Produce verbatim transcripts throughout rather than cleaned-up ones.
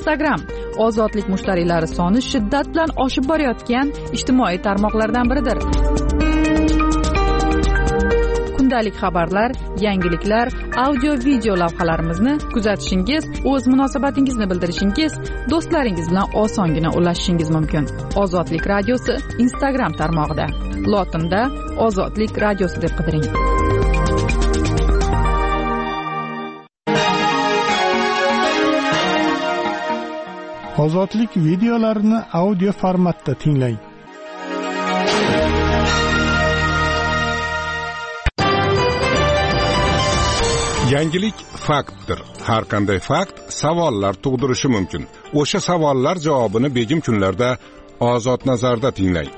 Instagram ozodlik mushtariylari soni shiddat bilan oshib borayotgan ijtimoiy tarmoqlardan biridir. Kundalik xabarlar, yangiliklar, audio video lavhalarimizni kuzatishingiz, o'z munosabatingizni bildirishingiz, do'stlaringiz bilan osongina ulashishingiz mumkin. Ozodlik radiosi Instagram tarmog'ida. Lotinda Ozodlik radiosi deb qidiring. Ozodlik videolarini audio formatda tinglang. Yangilik faktdir. Har qanday fakt savollar tug'dirishi mumkin. O'sha savollar javobini begim kunlarda Ozod nazarda tinglang.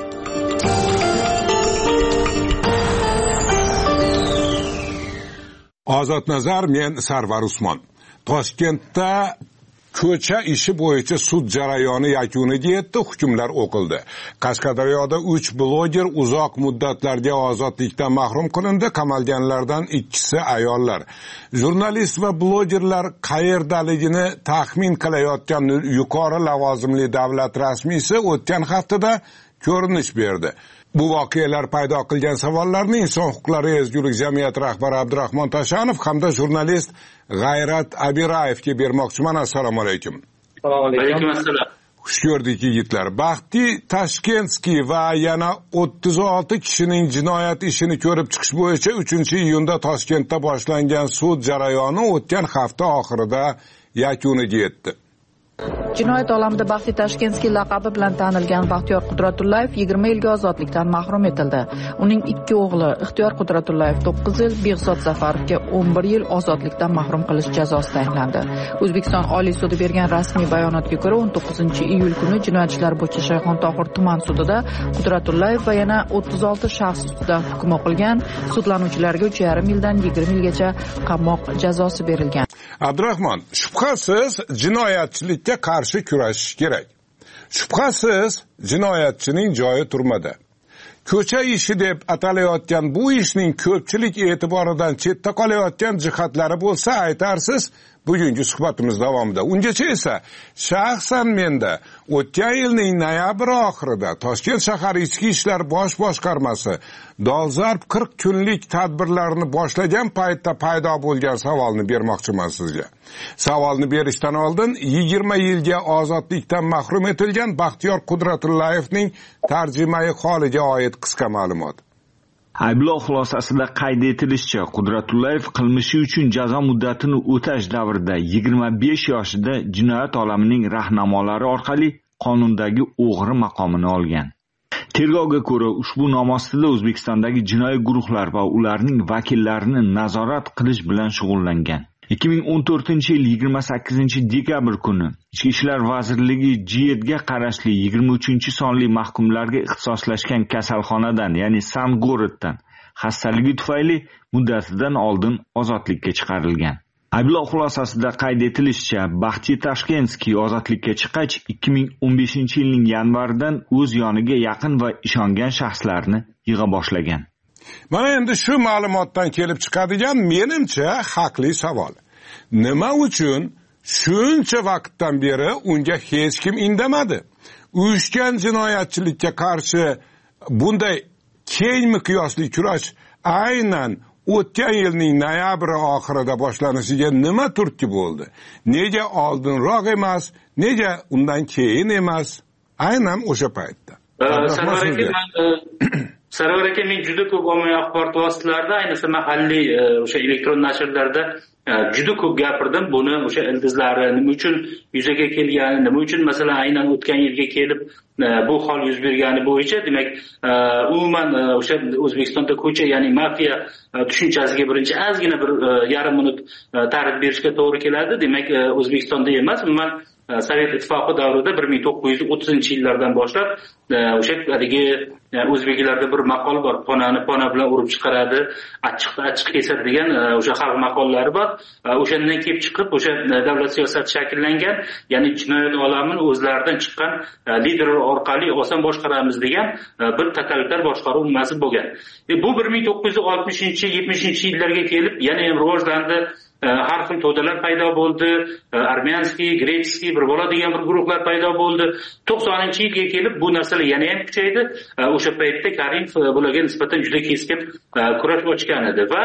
Ozod nazar, men Sarvar Usmon. Toshkentda ko'cha ishi bo'yicha sud jarayoni yakuniga yetdi, hukmlar o'qildi. Qashqadaryoda uch bloger uzoq muddatlarga ozodlikdan mahrum qilindi, qamalganlardan ikkisi ayollar. Jurnalist va blogerlar qayerdaligini taxmin qilayotgan yuqori lavozimli davlat rasmiysi o'tgan haftada ko'rinish berdi. Bu voqealar paydo qilgan savollarni Inson huquqlari ezgulik jamiyati rahbari Abdurahmon Tashanov hamda jurnalist G'ayrat Abirayevga bermoqchiman. Assalomu alaykum. Assalomu alaykum. Assalom. Xush ko'rdik yigitlar. Baxti Tashkentskiy va yana o'ttiz olti kishining jinoyat ishini ko'rib chiqish bo'yicha uchinchi iyunda Toshkentda boshlangan sud jarayoni o'tgan hafta oxirida yakuniga yetdi. Jinoyat olamida Baxti Tashkentskiy laqabi bilan tanilgan Baxtiyor Qudratullayev yigirma yilga ozodlikdan mahrum etildi. Uning ikki o'g'li Ixtiyor Qudratullayev to'qqiz yil, Behzod Zafarovga o'n bir yil ozodlikdan mahrum qilish jazosi tayinlandi. O'zbekiston Oliy sudi bergan rasmiy bayonotga ko'ra o'n to'qqizinchi iyul kuni jinoyat ishlari bo'yicha Shayxontohur tuman sudida Qudratullayev va yana o'ttiz olti shaxs ustidan hukm o'qilgan. Sudlanuvchilarga uch yarim yildan yigirma yilgacha qamoq jazosi berilgan. Abdurahmon, shubhasiz jinoyatchilikka qarshi kurashish kerak. Shubhasiz jinoyatchining joyi turmada. Ko'cha ishi deb atalayotgan bu ishning ko'pchilik e'tiboridan chetda qolayotgan jihatlari bo'lsa aytarsiz, bugungi suhbatimiz davomida. Ungacha esa shaxsan menda o'tgan yilning noyabr oxirida Toshkent shahar ichki ishlar bosh boshqarmasi dolzarb qirq kunlik tadbirlarni boshlagan paytda paydo bo'lgan savolni bermoqchiman sizga. Savolni berishdan oldin yigirma yilga ozodlikdan mahrum etilgan Baxtiyor Qudratullayevning tarjimai holiga oid qisqa ma'lumot. Ayblov xulosasida qayd etilishicha, Qudratullayev qilmishi uchun jazo muddatini o'tash davrida yigirma besh yoshida jinoyat olamining rahnamolari orqali qonundagi o'g'ri maqomini olgan. Tergovga ko'ra, ushbu nom ostida O'zbekistondagi jinoiy guruhlar va ularning vakillarini nazorat qilish bilan shug'ullangan. ikki ming o'n to'rtinchi yil yigirma sakkizinchi dekabr kuni Ichki ishlar vazirligi Jiyetga qarashli yigirma uchinchi sonli mahkumlarga ixtisoslashgan kasalxonadan, ya'ni Sangoroddan xastaligi tufayli muddatidan oldin ozodlikka chiqarilgan. Ayblov xulosasida qayd etilishicha, Baxti Tashkentskiy ozodlikka chiqqach ikki ming o'n beshinchi yilning yanvaridan o'z yoniga yaqin va ishongan shaxslarni yig'a boshlagan. Mana endi shu ma'lumotdan kelib chiqadigan menimcha haqli savol. Nima uchun shuncha vaqtdan beri unga hech kim indamadi? Uyushgan jinoyatchilikka qarshi bunday keng miqyosli kurash aynan o'tgan yilning noyabr oxirida boshlanishiga nima turtki bo'ldi? Nega oldinroq emas, nega undan keyin emas? Aynan o'sha paytda. Sarvar aka, men juda ko'p ommaviy axborot vositalarida, ayniqsa mahalliy o'sha elektron nashrlarda juda ko'p gapirdim. Buni o'sha ildizlari nima uchun yuzaga kelgani, nima uchun masalan aynan o'tgan yilga kelib bu hol yuz bergani bo'yicha, demak, umuman o'sha O'zbekistonda ko'cha, ya'ni mafiya tushunchasiga birinchi ozgina bir yarim minut ta'rif berishga to'g'ri keladi. Demak, O'zbekistonda emas, umuman Sovet ittifoqi davrida bir ming to'qqiz yuz o'ttizinchi yillardan boshlab o'sha haligi o'zbeklarda bir maqol bor, ponani pona bilan urib chiqaradi, achchiqni achchiq kesadi degan o'sha xalq maqollari bor. O'shandan kelib chiqib o'sha davlat siyosati shakllangan, ya'ni jinoyat olamini o'zlaridan chiqqan liderlar orqali oson boshqaramiz degan bir totalitar boshqaruv ummasi bo'lgan. Bu bir ming to'qqiz yuz oltmishinchi yetmishinchi yillarga kelib yana ham rivojlandi. har xil to'dalar paydo bo'ldi, armiyanskiy, grechskiy, bir bola degan bir guruhlar paydo bo'ldi. to'qsoninchi yilga kelib bu narsalar yana ham kuchaydi. O'sha paytda Karimov bularga nisbatan juda keskin kurash ochgan edi va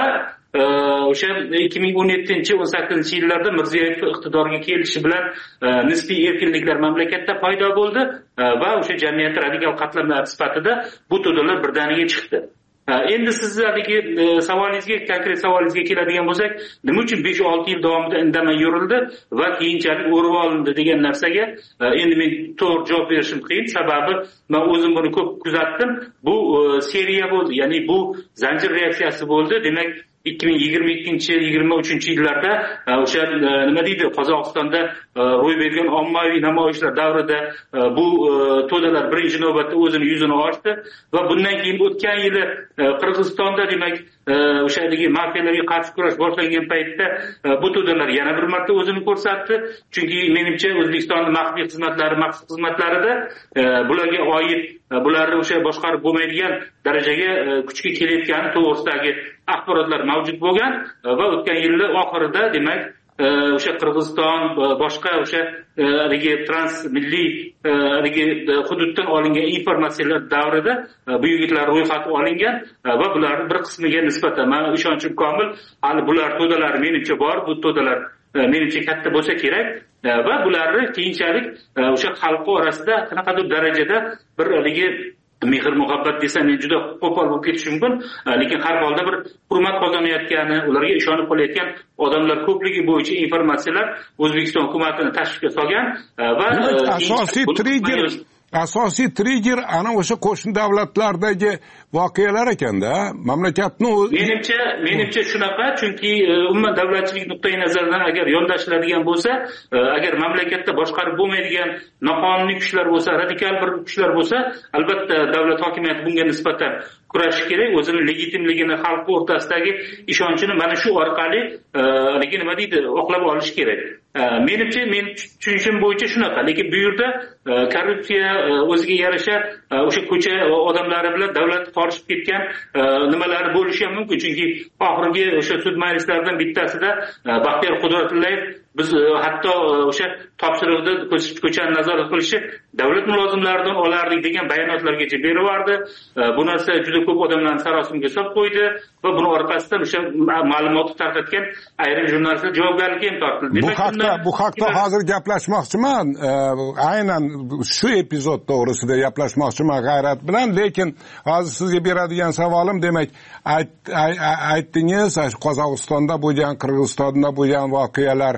o'sha ikki ming o'n yettinchi o'n sakkizinchi yillarda Mirziyoyev iqtidorga kelishi bilan nisbiy erkinliklar mamlakatda paydo bo'ldi va o'sha jamiyat radikal qatlamlar sifatida bu to'dalar birdaniga chiqdi. Endi sizlarning savolingizga, konkret savolingizga keladigan bo'lsak, nima uchun besh olti yil davomida indamay yurildi va keyinchalik o'rib olindi degan narsaga endi men to'g'ri javob berishim qiyin. Sababi men o'zim buni ko'p kuzatdim. Bu seriya bo'ldi, ya'ni bu zanjir reaksiyasi bo'ldi. Demak, ikki ming yigirma ikkinchi yigirma uchinchi yillarda o'sha nima deydi, Qozog'istonda ro'y bergan ommaviy namoyishlar davrida bu to'dalar birinchi navbatda o'zini yuzini ochdi va bundan keyin o'tgan yili Qirg'izistonda demak o'shadagi mafiyalarga qarshi kurash boshlangan paytda bu to'dalar yana bir marta o'zini ko'rsatdi. Chunki menimcha O'zbekistonning maxfiy xizmatlari, maxsus xizmatlarida bularga oid bularni o'sha boshqarib bo'lmaydigan darajaga kuchga kelayotgani to'g'risidagi axborotlar mavjud bo'lgan va o'tgan yilning oxirida demak o'sha Qirg'iziston boshqa o'sha haligi transmilliy haligi hududdan olingan informatsiyalar davrida bu yigitlar ro'yxati olingan va bularning bir qismiga nisbatan men ishonchim komil, hali bular to'dalar menimcha bor, bu to'dalar menimcha katta bo'lsa kerak va bularni keyinchalik o'sha xalq orasida qanaqadir darajada bir haligi mehr muhabbat desam men juda qo'pol bo'lib ketishi mumkin, lekin har holda bir hurmat qozonayotgani, ularga ishonib qolayotgan odamlar ko'pligi bo'yicha informatsiyalar O'zbekiston hukumatini tashvishga solgan va asosiy trigger asosiy trigger ana o'sha qo'shni davlatlardagi voqealar ekanda, mamlakatni menimcha menimcha shunaqa, chunki umuman davlatchilik nuqtai nazaridan agar yondashiladigan bo'lsa, agar mamlakatda boshqarib bo'lmaydigan noqonuniy kuchlar bo'lsa, radikal bir kuchlar bo'lsa, albatta davlat hokimiyati bunga nisbatan kurashish kerak, o'zini legitimligini xalq o'rtasidagi ishonchini mana shu orqali lekin nima deydi, oqlab olish kerak. Menimcha men tushunishim bo'yicha shunaqa, lekin bu yerda korrupsiya o'ziga yarasha o'sha ko'cha odamlari bilan davlat qorishib ketgan nimalar bo'lishi ham mumkin, chunki oxirgi o'sha sud majlislaridan bittasida Baxtiyor Qudratullayev biz hatto o'sha topshiriqda ko'chani nazorat qilishi davlat mulozimlaridan olardik degan bayonotlargacha berib yubordi. Bu narsa juda ko'p odamlarni sarosimga solib qo'ydi va buni orqasidan o'sha ma'lumotni tarqatgan ayrim jurnalistlar javobgarlikka ham tortildi. Bu haqda bu haqda hozir gaplashmoqchiman. Aynan shu epizod to'g'risida gaplashmoqchiman G'ayrat bilan, lekin hozir sizga beradigan savolim, demak, aytdingiz, Qozog'istonda bo'lgan, Qirg'izistonda bo'lgan voqealar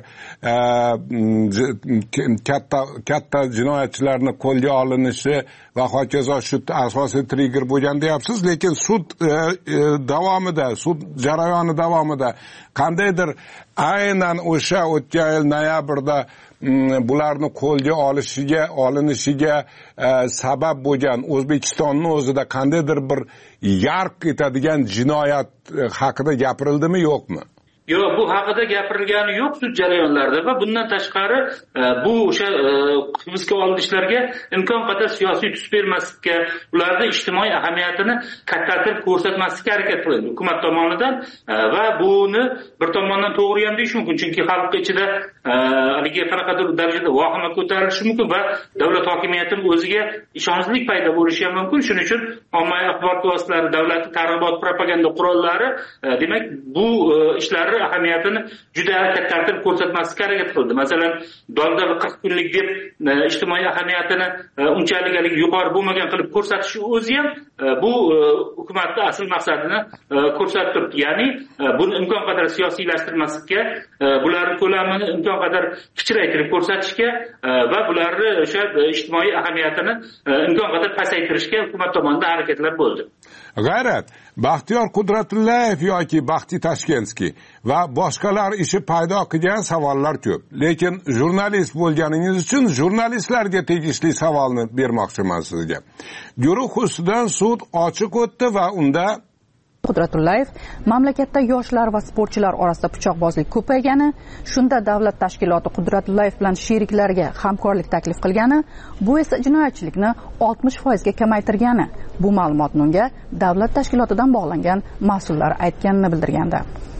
katta katta jinoyatchilarning qo'lga olinishi va hokazo shu asosiy trigger bo'lgan deyapsiz, lekin sud davomida, sud jarayoni davomida qandaydir aynan o'sha o'tgan yil noyabrda bularni qo'lga olishiga olinishiga sabab bo'lgan O'zbekistonning o'zida qandaydir bir yarq etadigan jinoyat haqida gapirildimi, yo'qmi? Yo'q, bu haqida gapirilgani yo'q sud jarayonlarida va bundan tashqari bu o'sha hibsga olinishlarga imkon qadar siyosiy tus bermaslikka, ularda ijtimoiy ahamiyatini kattatirib ko'rsatmaslikka harakat qilindi hukumat tomonidan va buni bir tomondan to'g'ri ham deyish mumkin, chunki xalq ichida haligi qanaqadir darajada vahima ko'tarilishi mumkin va davlat hokimiyatining o'ziga ishonchsizlik paydo bo'lishi ham mumkin. Shuning uchun ommaviy axborot vositalari, davlatning targ'ibot propaganda qurollari demak bu ishlarni ahamiyatini juda kattatirib ko'rsatmaslikka harakat qildi. Masalan, dollar qirq kunlik deb ijtimoiy ahamiyatini unchalik yuqori bo'lmagan qilib ko'rsatish o'zi ham bu hukumatning asl maqsadini ko'rsatib turibdi. Ya'ni buni imkon qadar siyosiylashtirmaslikka, bularning ko'lamini imkon qadar kichraytirib ko'rsatishga va bularni o'sha ijtimoiy ahamiyatini imkon qadar pasaytirishga hukumat tomonidan harakatlar bo'ldi. G'ayrat, Baxtiyor Qudratullayev yoki Baxti Tashkentskiy va boshqalar ishi paydo qilgan savollar ko'p. Lekin jurnalist bo'lganingiz uchun jurnalistlarga tegishli savolni bermoqchiman sizga. Guruh ustidan sud ochiq o'tdi va unda Qudratullayev mamlakatda yoshlar va sportchilar orasida pichoqbozlik ko'paygani, shunda davlat tashkiloti Qudratullayev bilan sheriklariga hamkorlik taklif qilgani, bu esa jinoyatchilikni oltmish foizga kamaytirgani, bu ma'lumotni unga davlat tashkilotidan bog'langan mas'ullar aytganini bildirgandi.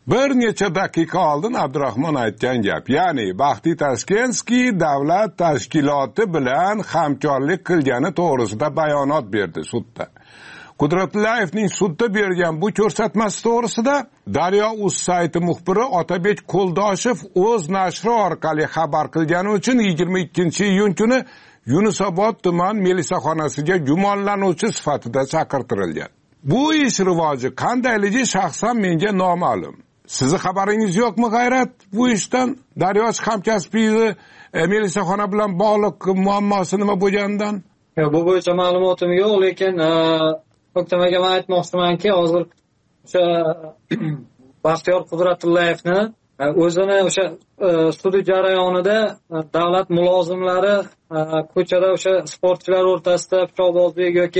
bir necha daqiqa oldin Abdurahmon aytgan gap, ya'ni Baxtiy Tashkenskiy davlat tashkiloti bilan hamkorlik qilgani to'g'risida bayonot berdi sudda. Qudratullayevning sudda bergan bu ko'rsatmasi to'g'risida Daryo.uz sayti muxbiri Otabek Qo'ldoshev o'z nashri orqali xabar qilgani uchun yigirma ikkinchi iyun kuni Yunusobod tuman milisaxonasiga gumonlanuvchi sifatida chaqirtirilgan. Bu ish rivoji qandayligi shaxsan menga noma'lum. Sizni xabaringiz yo'qmi G'ayrat bu ishdan? Daryochi hamkasbingizni e, milisaxona bilan bog'liq muammosi nima bo'lganidan? Yo'q, bu bo'yicha ma'lumotim yo'q, lekin O'ktamaga men aytmoqchimanki, hozir o'sha Baxtiyor Qudratullayevni o'zini o'sha sud jarayonida davlat mulozimlari ko'chada o'sha sportchilar o'rtasida pichoqbozlik yoki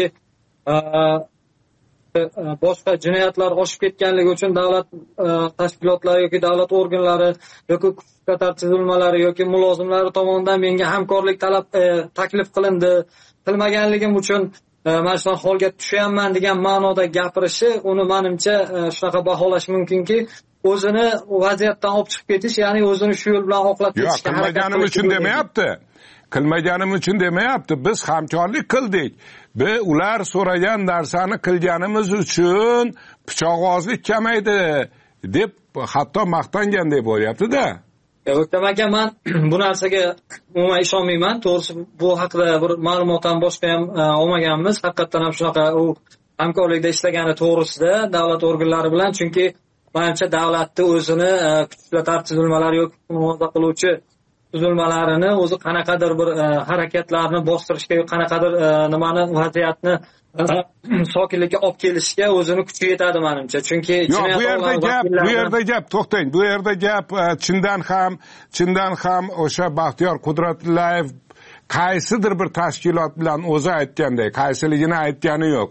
boshqa jinoyatlar oshib ketganligi uchun davlat tashkilotlari yoki davlat organlari yoki kuch tizimlari yoki mulozimlari tomonidan menga hamkorlik talab taklif qilindi, qilmaganligim uchun mana shu holga tushyapman degan ma'noda gapirishi, uni menimcha shunaqa baholash mumkinki, o'zini vaziyatdan olib chiqib ketish, ya'ni o'zini shu yo'l bilan oqlab ketishga harakat qilish. Qilmaganim uchun demayapti. Qilmaganim uchun demayapti. Biz hamkorlik qildik. Biz ular so'ragan narsani qilganimiz uchun pichoqbozlik kamaydi deb hatto maqtangandek bo'lyapti-da. O'ktamaga men bu narsaga umuman ishonmayman. To'g'risi bu haqida bir ma'lumot ham boshqa ham olmaganmiz. Haqiqatan ham shunaqa u hamkorlikda ishlagani to'g'risida davlat organlari bilan, chunki menimcha davlatni o'zini kuchlar tartiblar yoki muhofaza qiluvchi tuzilmalarini o'zi qanaqadir bir harakatlarni bostirishga, qanaqadir nimani vaziyatni sokinlikka olib kelishga o'zini kuchi yetadi menimcha. Chunki yo'q, bu yerda gap, bu yerda gap to'xtang. Bu yerda gap chindan ham, chindan ham o'sha Baxtiyor Qudratullayev qaysidir bir tashkilot bilan o'zi aytgandek, qaysiligini aytgani yo'q.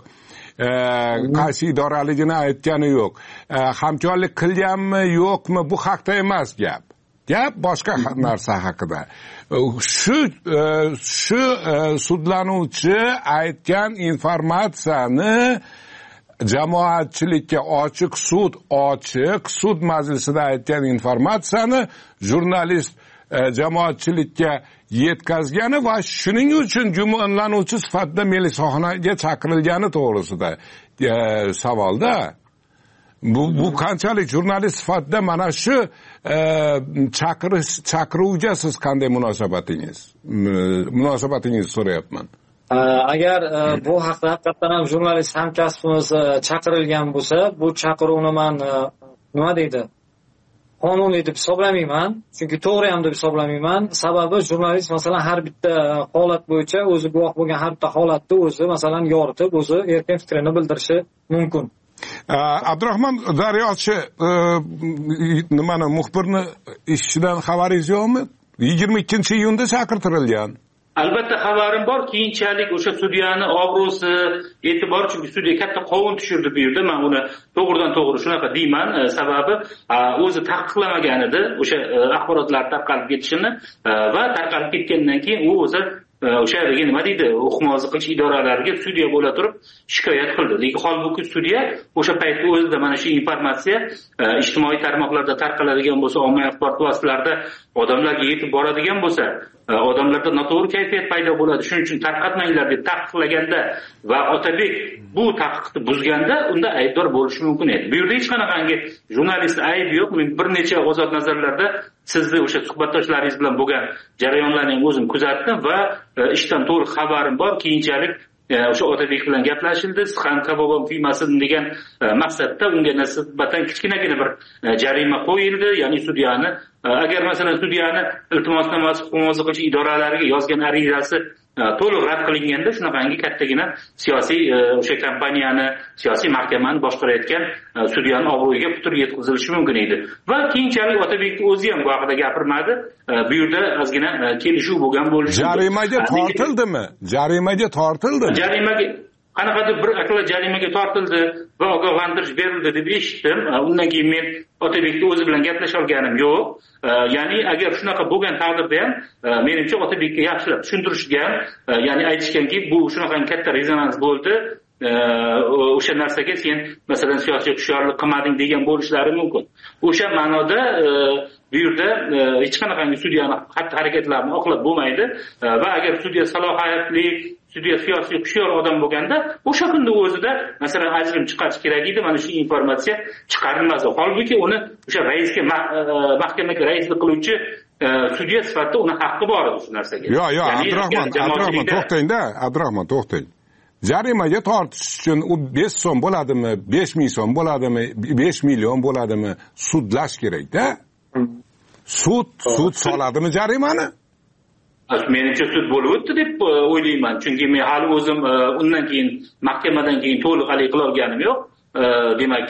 Qaysi idoraligini aytgani yo'q. Hamkorlik qilganmi, yo'qmi, bu haqda emas gap. Gap boshqa narsa haqida. Shu shu sudlanuvchi aytgan informatsiyani jamoatchilikka ochiq sud, ochiq sud majlisida aytgan informatsiyani jurnalist jamoatchilikka yetkazgani va shuning uchun gumonlanuvchi sifatida milisaxonaga chaqirilgani to'g'risida savolda. Bu bu qanchalik jurnalist sifatida mana shu chaqirish chaqiruvga siz qanday munosabatingiz? Munosabatingizni so'rayapman. Agar bu haqda haqiqatan ham jurnalist hamkasbimiz chaqirilgan bo'lsa, bu chaqiruvni men nima deydi? Qonuniy deb hisoblamayman, chunki to'g'ri ham deb hisoblamayman. Sababi jurnalist masalan har bitta holat bo'yicha o'zi guvoh bo'lgan har bitta holatni o'zi masalan yoritib, o'zi erkin fikrini bildirishi mumkin. Abdurahmon, Daryochi nimani muxbirni ishidan xabaringiz yo'qmi? yigirma ikkinchi iyunda chaqirtirilgan. Albatta xabarim bor. Keyinchalik o'sha sudyani obro'si, e'tibor, chunki sudya katta qovun tushirdi bu yerda. Men uni to'g'ridan to'g'ri shunaqa deyman. Sababi o'zi taqiqlamagan edi o'sha axborotlar tarqalib ketishini va tarqalib ketgandan keyin u o'zi o'sha nima deydi, huquq qilish idoralariga sudya bo'la turib shikoyat qildi. Lekin holbuki sudya o'sha paytda o'zida mana shu informatsiya ijtimoiy tarmoqlarda tarqaladigan bo'lsa, ommaviy axborot vositalarida odamlarga yetib boradigan bo'lsa, odamlarda noto'g'ri kayfiyat paydo bo'ladi. Shuning uchun tarqatmanglar deb taqiqlaganda va Otabek bu taqiqni buzganda unda aybdor bo'lishi mumkin edi. Bu yerda hech qanaqangi jurnalist aybi yo'q. Men bir necha ozod nazarlarda sizni o'sha suhbatdoshlaringiz bilan bo'lgan jarayonlarning o'zini kuzatdim va ishdan to'liq xabarim bor. Keyinchalik o'sha Otabek bilan gaplashildi, siz ham kabobom kuymasin degan maqsadda unga nisbatan kichkinagina bir jarima qo'yildi, ya'ni sudyani agar masalan sudyani iltimosnomasi huquq qilish idoralariga yozgan arizasi to'liq rad qilinganda shunaqangi kattagina siyosiy o'sha kompaniyani, siyosiy mahkamani boshqarayotgan sudyani obro'yiga putur yetkazilishi mumkin edi. Va keyinchalik Otabekni o'zi ham bu haqida gapirmadi. Bu yerda ozgina kelishuv bo'lgan bo'lishi. Jarimaga tortildimi? Jarimaga tortildimi? Jarimaga qanaqadir bir akla jarimaga tortildi va ogohlantirish berildi deb eshitdim. Undan keyin men Otabekni o'zi bilan gaplasha olganim yo'q. Ya'ni agar shunaqa bo'lgan taqdirda ham menimcha Otabekka yaxshilab tushuntirishgan, ya'ni aytishganki, bu shunaqa katta rezonans bo'ldi. o'sha narsaga sen masalan siyosiy hushyorlik qilmading degan bo'lishlari mumkin. O'sha ma'noda bu yerda hech qanaqangi sudyani xatti harakatlarini oqlab bo'lmaydi va agar sudya salohiyatli, sudya siyosiy hushyor odam bo'lganda o'sha kunda o'zida masalan ajrim chiqarish kerak edi, mana shu informatsiya chiqarilmadi. Holbuki uni o'sha raisga mahkamaga raislik qiluvchi sudya sifatida uni haqqi bor edi shu narsaga. Yo'q, yo'q, Abdurahmon, Abdurahmon to'xtangda, Abdurahmon to'xtang. Jarimaga tortish uchun u besh so'm bo'ladimi, besh ming so'm bo'ladimi, besh million bo'ladimi, sudlash kerak-da. Sud, sud soladimi jarimani? Menimcha sud bo'lib o'tdi deb o'ylayman. Chunki men hali o'zim undan keyin mahkamadan keyin to'liq hal qila olganim yo'q. Demak,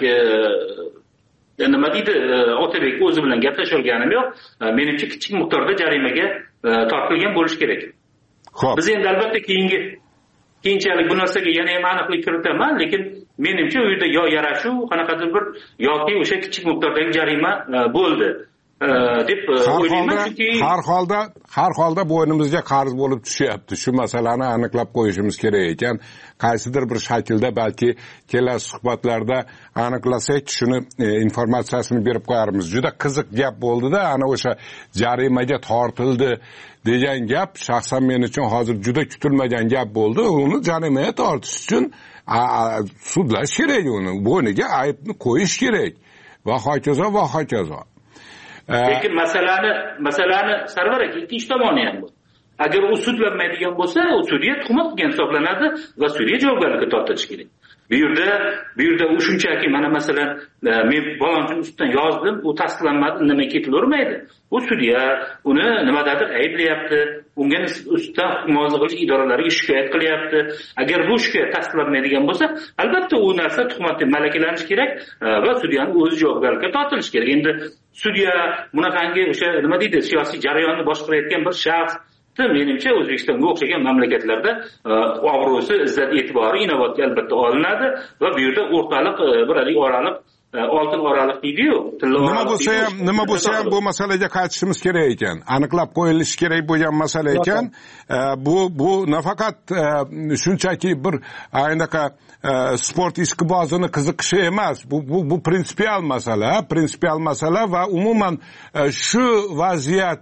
nima deydi, Otabek o'zi bilan gaplasha olganim yo'q. Menimcha kichik miqdorda jarimaga tortilgan bo'lish kerak. Xo'p. Biz endi albatta keyingi keyinchalik bu narsaga yana ham aniqlik kiritaman, lekin menimcha u yerda yo yarashuv, qanaqadir bir yoki o'sha kichik miqdordagi jarima bo'ldi deb o'ylayman. Chunki har holda har holda bo'ynimizga qarz bo'lib tushyapti. Shu masalani aniqlab qo'yishimiz kerak ekan. Qaysidir bir shaklda balki kelasi suhbatlarda aniqlasak, shuni informatsiyasini berib qo'yarmiz. Juda qiziq gap bo'ldi-da, ana o'sha jarimaga tortildi degan gap shaxsan men uchun hozir juda kutilmagan gap bo'ldi. Uni jarimaga tortish uchun sudlash kerak, uni bo'yniga aybni qo'yish kerak va hokazo va hokazo. Lekin masalani masalani Sarvar aka ikkinchi tomoni ham bor. Agar u sudlanmaydigan bo'lsa, u sudya tuhmat qilgan hisoblanadi va sudya javobgarlikka tortilishi kerak. Bu yerda bu yerda u shunchaki mana masalan men balonchining ustidan yozdim, u tasdiqlanmadi, indamay ketilavermaydi. U sudya uni nimadadir ayblayapti, unga ustidan hukmozlik qilish idoralariga shikoyat qilyapti. Agar bu shikoyat tasdiqlanmaydigan bo'lsa, albatta u narsa tuhmat deb malakalanishi kerak va sudyaning o'zi javobgarlikka tortilishi kerak. Endi sudya bunaqangi o'sha nima deydi, siyosiy jarayonni boshqarayotgan bir shaxs menimcha O'zbekistonga o'xshagan mamlakatlarda obro'si, izzat, e'tibori inobatga albatta olinadi va bu yerda o'rtaliq bir oraliq oltin oraliq deydi-yu, nima bo'lsa ham nima bo'lsa ham bu masalaga qaytishimiz kerak ekan, aniqlab qo'yilishi kerak bo'lgan masala ekan. Bu bu nafaqat shunchaki bir aynaqa sport ishqibozini qiziqishi emas, bu bu bu prinsipial masala, prinsipial masala va umuman shu vaziyat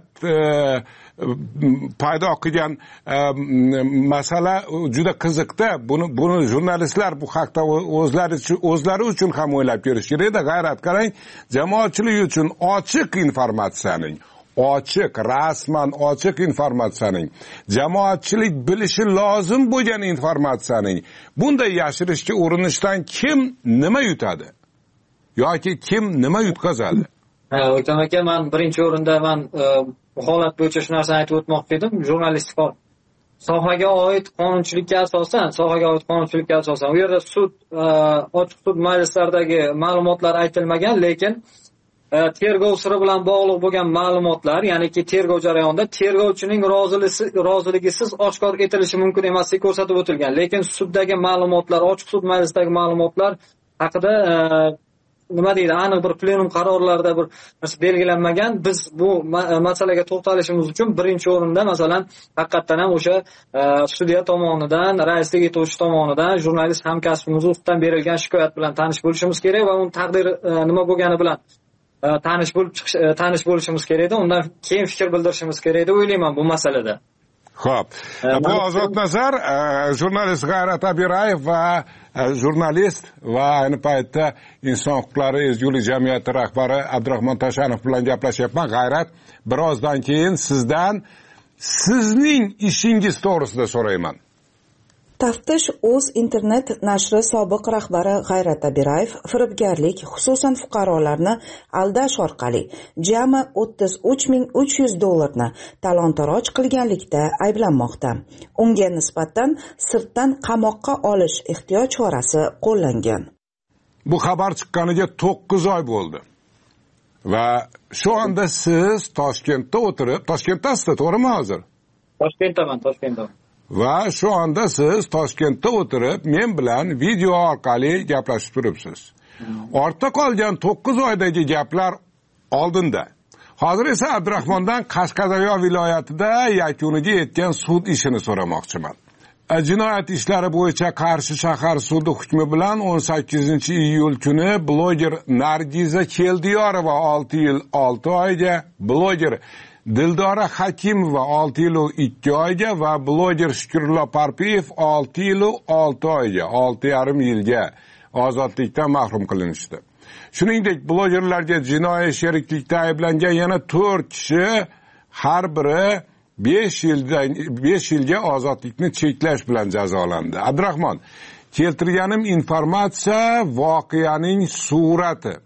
paydo qilgan masala juda qiziqda. Buni buni jurnalistlar bu haqda o'zlari o'zlari uchun ham o'ylab ko'rish kerak edi. G'ayrat qarang, jamoatchilik uchun ochiq informatsiyaning, ochiq, rasman ochiq informatsiyaning, jamoatchilik bilishi lozim bo'lgan informatsiyaning bunday yashirishga urinishdan kim nima yutadi yoki kim nima yutqazadi? O'ktam aka, men birinchi o'rinda men bu holat bo'yicha shu narsani aytib o'tmoqchi edim. Jurnalistik sohaga oid qonunchilikka asosan, sohaga oid qonunchilikka asosan u yerda sud, ochiq sud majlislaridagi ma'lumotlar aytilmagan, lekin tergov siri bilan bog'liq bo'lgan ma'lumotlar, ya'niki tergov jarayonida tergovchining roziligisiz oshkor etilishi mumkin emasligi ko'rsatib o'tilgan. Lekin suddagi ma'lumotlar, ochiq sud majlisidagi ma'lumotlar haqida nima deydi, aniq bir plenum qarorlarida bir narsa belgilanmagan. Biz bu masalaga to'xtalishimiz uchun birinchi o'rinda masalan haqiqatdan ham o'sha sudya tomonidan, raislik etuvchi tomonidan jurnalist hamkasbimiz ustidan berilgan shikoyat bilan tanish bo'lishimiz kerak va uni taqdiri nima bo'lgani bilan tanish bo'lib tanish bo'lishimiz kerak edi. Undan keyin fikr bildirishimiz kerak deb o'ylayman bu masalada. Xo'p, bu Ozod Nazar, jurnalist G'ayrat Abirayev va jurnalist va ayni paytda inson huquqlari ezgulik jamiyati rahbari Abdurahmon Toshanov bilan gaplashyapman. G'ayrat, birozdan keyin sizdan sizning ishingiz to'g'risida so'rayman. Taftish o'z internet nashri sobiq rahbari G'ayrat Abirayev firibgarlik, xususan fuqarolarni aldash orqali jami o'ttiz uch ming uch yuz dollarni talon-taroj qilganlikda ayblanmoqda. Unga nisbatan sirtdan qamoqqa olish ehtiyot chorasi qo'llangan. Bu xabar chiqqaniga to'qqiz oy bo'ldi. Va shu anda siz Toshkentda o'tirib, Toshkentdasiz, to'g'rimi hozir? Toshkentdaman, Toshkentdaman. Va shu anda siz Toshkentda o'tirib men bilan video orqali gaplashib turibsiz. Ortda qolgan to'qqiz oydagi gaplar oldinda. Hozir esa Abdurahmondan Qashqadaryo viloyatida yakuniga yetgan sud ishini so'ramoqchiman. Jinoyat ishlari bo'yicha Qarshi shahar sudi hukmi bilan o'n sakkizinchi iyul kuni bloger Nargiza Keldiyorova olti yil olti oyga, bloger Dildora Hakimova olti yil ikki oyga va bloger Shukurullo Parpiyev olti yil olti oyga, olti yarim yilga ozodlikdan mahrum qilinishdi. Shuningdek, blogerlarga jinoiy sheriklikda ayblangan yana to'rt kishi har biri besh yildan besh yilga ozodlikni cheklash bilan jazolandi. Abdurahmon, keltirganim informatsiya voqeaning surati.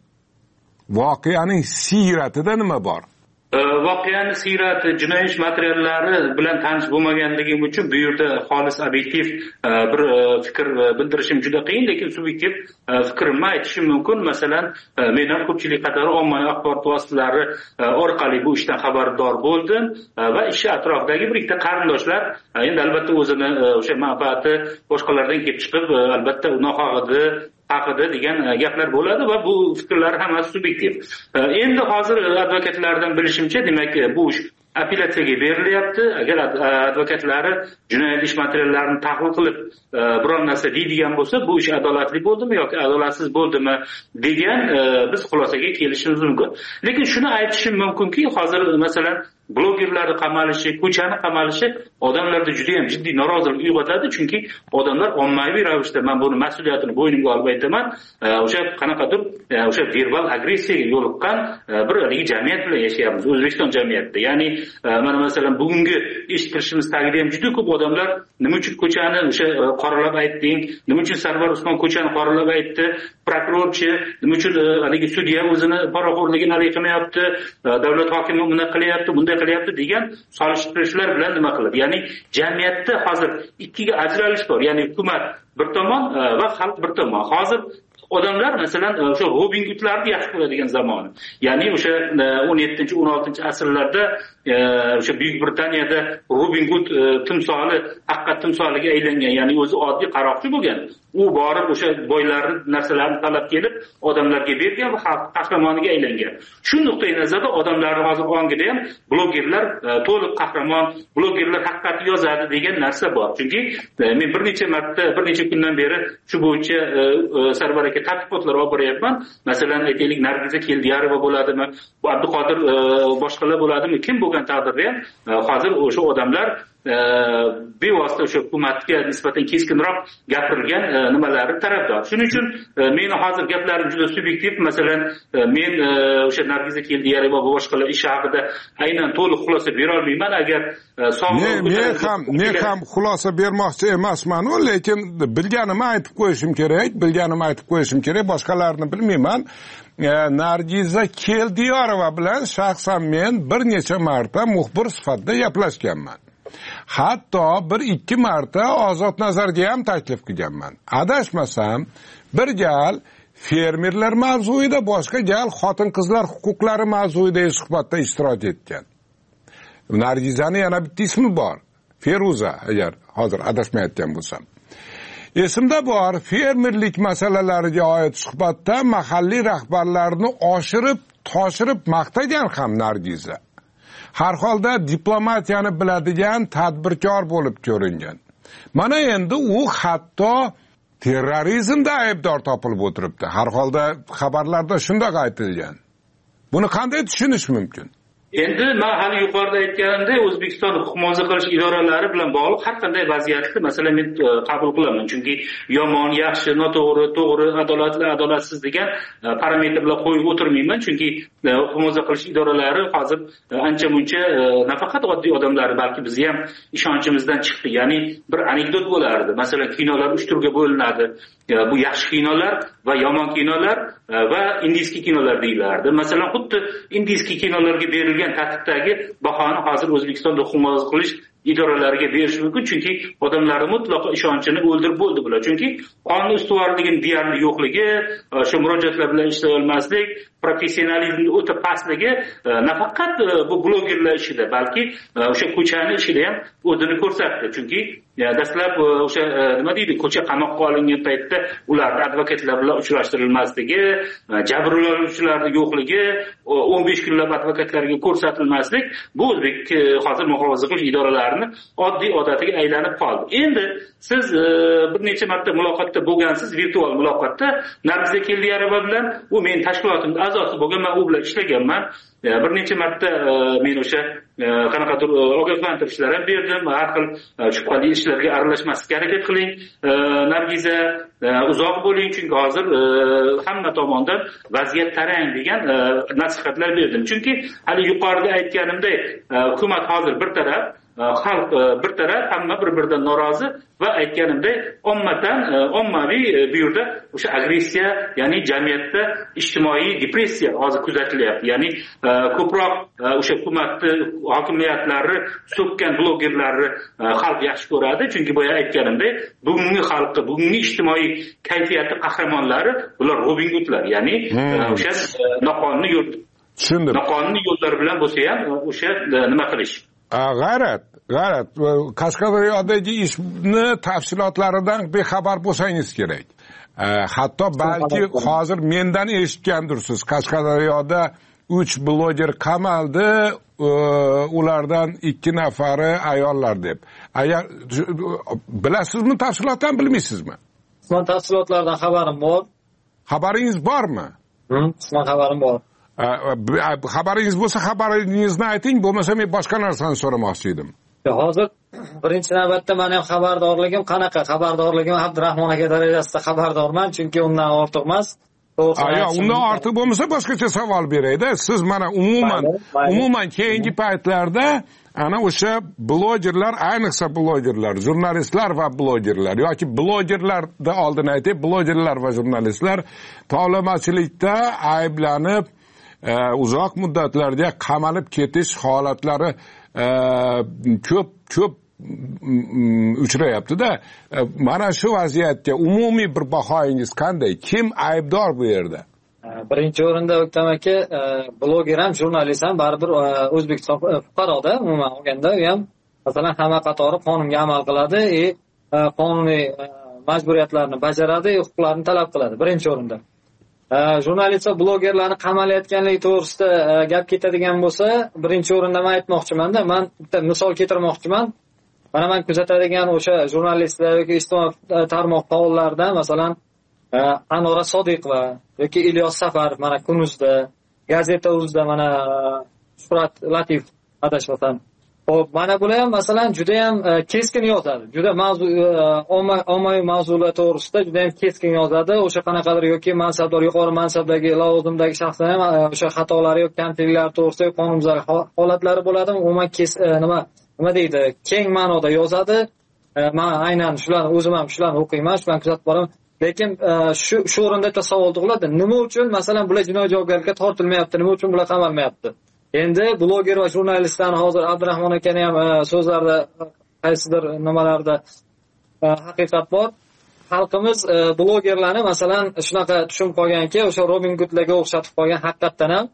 Voqeaning siyratida nima bor? Voqeani siyrati, jinoiy ish materiallari bilan tanish bo'lmaganligim uchun bu yerda xolis obyektiv bir fikr bildirishim juda qiyin, lekin subyektiv fikrimni aytishim mumkin. Masalan, men ham ko'pchilik qatori ommaviy axborot vositalari orqali bu ishdan xabardor bo'ldim va ish atrofidagi bir ikkita qarindoshlar endi albatta o'zini o'sha manfaati boshqalardan kelib chiqib, albatta nohaqida haqida degan gaplar bo'ladi va bu fikrlar hammasi subyektiv. Endi hozir advokatlardan bilishimcha, demak bu ish apellyatsiyaga berilyapti. Agar advokatlari jinoyat ish materiallarini tahlil qilib biror narsa deydigan bo'lsa, bu ish adolatli bo'ldimi yoki adolatsiz bo'ldimi degan biz xulosaga kelishimiz mumkin. Lekin shuni aytishim mumkinki, hozir masalan blogerlarni qamalishi, ko'chani qamalishi odamlarda juda ham jiddiy norozilik uyg'otadi, chunki odamlar ommaviy ravishda, men buni mas'uliyatini bo'ynimga olib aytaman, o'sha qanaqadir o'sha verbal agressiyaga yo'liqqan bir haligi jamiyat bilan yashayapmiz, O'zbekiston jamiyatida. Ya'ni mana masalan bugungi eshittirishimiz tagida ham juda ko'p odamlar nima uchun ko'chani o'sha qoralab aytding, nima uchun Sarvar Usmon ko'chani qoralab aytdi, prokurorchi nima uchun haligi sudya o'zini poraxo'rligini hal qilmayapti, davlat hokimi buni qilyapti, bunday qilyapti degan solishtirishlar bilan nima qiladi? Ya'ni jamiyatda hozir ikkiga ajralish bor. Ya'ni hukumat bir tomon va xalq bir tomon. Hozir odamlar masalan o'sha Robin Hoodlarni yaxshi ko'radigan zamoni. Ya'ni o'sha o'n yettinchi o'n oltinchi asrlarda o'sha Buyuk Britaniyada Robin Hood timsoli haqiqat timsoliga aylangan, ya'ni o'zi oddiy qaroqchi bo'lgan. U borib o'sha boylarning narsalarini talab kelib odamlarga bergan va xalq qahramoniga aylangan. Shu nuqtai nazarda odamlarning hozir ongida ham blogerlar to'liq qahramon, blogerlar haqiqatni yozadi degan narsa bor. Chunki men bir necha marta, bir necha kundan beri shu bo'yicha Sarvar aka tadqiqotlar olib boryapman. Masalan, aytaylik, Nargiza Keldiyorova bo'ladimi, bu Abduqodir boshqalar bo'ladimi, kim bo'lgan taqdirda ham hozir o'sha odamlar bevosita o'sha hukumatga nisbatan keskinroq gapirilgan nimalari tarafdor. Shuning uchun meni hozir gaplarim juda subyektiv. Masalan, men o'sha Nargiza Keldiyorova va boshqalar ish haqida aynan to'liq xulosa bera olmayman. Agar men men ham men ham xulosa bermoqchi emasman, lekin bilganimni aytib qo'yishim kerak, bilganimni aytib qo'yishim kerak, boshqalarni bilmayman. Nargiza Keldiyorova bilan shaxsan men bir necha marta muxbir sifatida gaplashganman. Hatto bir ikki marta Ozod Nazarga ham taklif qilganman. Adashmasam, bir gal fermerlar mavzuida, boshqa gal xotin-qizlar huquqlari mavzuida suhbatda ishtirok etgan. Nargizani yana bitta ismi bor, Feruza, agar hozir adashmayotgan bo'lsam. Esimda bor, fermerlik masalalariga oid suhbatda mahalliy rahbarlarni oshirib, toshirib maqtagan ham Nargiza. Har holda diplomatiyani biladigan tadbirkor bo'lib ko'ringan. Mana endi u hatto terrorizmda aybdor topilib o'tiribdi. Har holda xabarlarda shunday aytilgan. Buni qanday tushunish mumkin? Endi men hali yuqorida aytganimdek, O'zbekiston huquq qilish idoralari bilan bog'liq har qanday vaziyatni masalan men qabul qilaman. Chunki yomon, yaxshi, noto'g'ri, to'g'ri, adolatli, adolatsiz degan parametrlar qo'yib o'tirmayman. Chunki huquq qilish idoralari hozir ancha-muncha nafaqat oddiy odamlar, balki biz ham ishonchimizdan chiqdi. Ya'ni bir anekdot bo'lardi. Masalan, kinolar uch turga bo'linadi. Bu yaxshi kinolar va yomon kinolar va indiyskiy kinolar deyilardi. Masalan, xuddi indiyskiy kinolarga berilgan tartibdagi bahoni hozir O'zbekistonda hukumat qilish idoralariga berish mumkin, chunki odamlarning mutlaqo ishonchini o'ldirib bo'ldi bular. Chunki qonun ustuvorligining deyarli yo'qligi, o'sha murojaatlar bilan ishlay olmaslik, professionalizmning o'ta pastligi nafaqat bu blogerlar ishida, balki o'sha ko'chani ishida ham o'zini ko'rsatdi. Chunki dastlab o'sha nima deydi, ko'cha qamoqqa olingan paytda ularning advokatlar bilan uchrashtirilmasligi, jabrlanuvchilarning yo'qligi, o'n besh kunlab advokatlarga ko'rsatilmaslik, bu o'zbek hozir muhofaza qilish idoralari odamlarni oddiy odatiga aylanib qoldi. Endi siz e, bir necha marta muloqotda bo'lgansiz, virtual muloqotda. Nargiza Keldiyarova bilan, u men tashkilotimning a'zosi bo'lgan, men u bilan ishlaganman. E, bir necha marta e, men o'sha e, qanaqadir e, ogohlantirishlar ham berdim. Har xil e, shubhali ishlarga aralashmaslikka harakat qiling. E, Nargiza e, uzoq bo'ling, chunki hozir e, hamma tomondan vaziyat tarang degan e, nasihatlar berdim. Chunki hali yuqorida aytganimdek, e, hukumat hozir bir taraf, xalq bir taraf, hamma bir-biridan norozi va aytganimdek ommadan ommaviy bu yerda o'sha agressiya, ya'ni jamiyatda ijtimoiy depressiya hozir kuzatilyapti. Ya'ni ko'proq o'sha hukumatni, hokimiyatlarni so'kkan blogerlarni xalq yaxshi ko'radi, chunki boya aytganimdek bugungi xalqqa, bugungi ijtimoiy kayfiyatni qahramonlari bular Robin Hoodlar, ya'ni o'sha noqonuniy yo'l, tushundim. Noqonuniy yo'llar bilan bo'lsa ham o'sha nima qilish. G'ayrat, g'ayrat. Qashqadaryodagi ishni tafsilotlaridan bexabar bo'lsangiz kerak. Hatto balki hozir mendan eshitgandirsiz. Qashqadaryoda uch bloger qamaldi, ulardan ikki nafari ayollar deb. Agar bilasizmi, tafsilotdan bilmaysizmi? Men tafsilotlardan xabarim bor. Xabaringiz bormi? Men xabarim bor. Xabaringiz bo'lsa xabaringizni ayting, bo'lmasa men boshqa narsani so'ramoqchi edim. Hozir birinchi navbatda men ham xabardorligim qanaqa? Xabardorligim Abdurahmon aka darajasida xabardorman, chunki undan ortiq emas. Yo'q, undan ortiq bo'lmasa boshqacha savol berayda. Siz mana umuman umuman keyingi paytlarda ana o'sha blogerlar, ayniqsa blogerlar, jurnalistlar va blogerlar yoki blogerlarda oldin aytib, blogerlar va jurnalistlar tovlamachilikda ayblanib uzoq muddatlarga qamalib ketish holatlari ko'p ko'p uchrayapti-da. Mana shu vaziyatga umumiy bir bahoyingiz qanday? Kim aybdor bu yerda? Birinchi o'rinda O'ktam aka, bloger ham, jurnalist ham baribir O'zbekiston fuqaroda, umuman olganda u ham masalan hamma qatori qonunga amal qiladi, e qonuniy majburiyatlarni bajaradi, huquqlarini talab qiladi birinchi o'rinda. Jurnalist va blogerlarni qamalayotganligi to'g'risida gap ketadigan bo'lsa, birinchi o'rinda men aytmoqchiman-da, men bitta misol keltirmoqchiman. Mana men kuzatadigan o'sha jurnalistlar yoki ijtimoiy tarmoq faollaridan, masalan, Anora Sodiqova yoki Ilyos Safarov mana Kunuzda, Gazeta Uzda mana Shuhrat Latif adashmasam. Xo'p, mana bular ham masalan juda ham keskin yozadi. Juda mavzu ommaviy mavzular to'g'risida juda ham keskin yozadi. O'sha qanaqadir yoki mansabdor, yuqori mansabdagi, lavozimdagi shaxslar ham o'sha xatolari yoki kamchiliklari to'g'risida qonunbuzar holatlari bo'ladi. Umuman nima nima deydi, keng ma'noda yozadi. Men aynan shularni o'zim ham shularni o'qiyman, shularni kuzatib boraman. Lekin shu shu o'rinda bitta savol tug'iladi. Nima uchun masalan bular jinoiy javobgarlikka tortilmayapti? Nima uchun bular qamalmayapti? Endi bloger va jurnalistlarni hozir Abdurahmon akani ham so'zlarida qaysidir nimalarda haqiqat bor. Xalqimiz blogerlarni masalan shunaqa tushunib qolganki, o'sha Robin Hoodlarga o'xshatib qolgan. Haqiqatan ham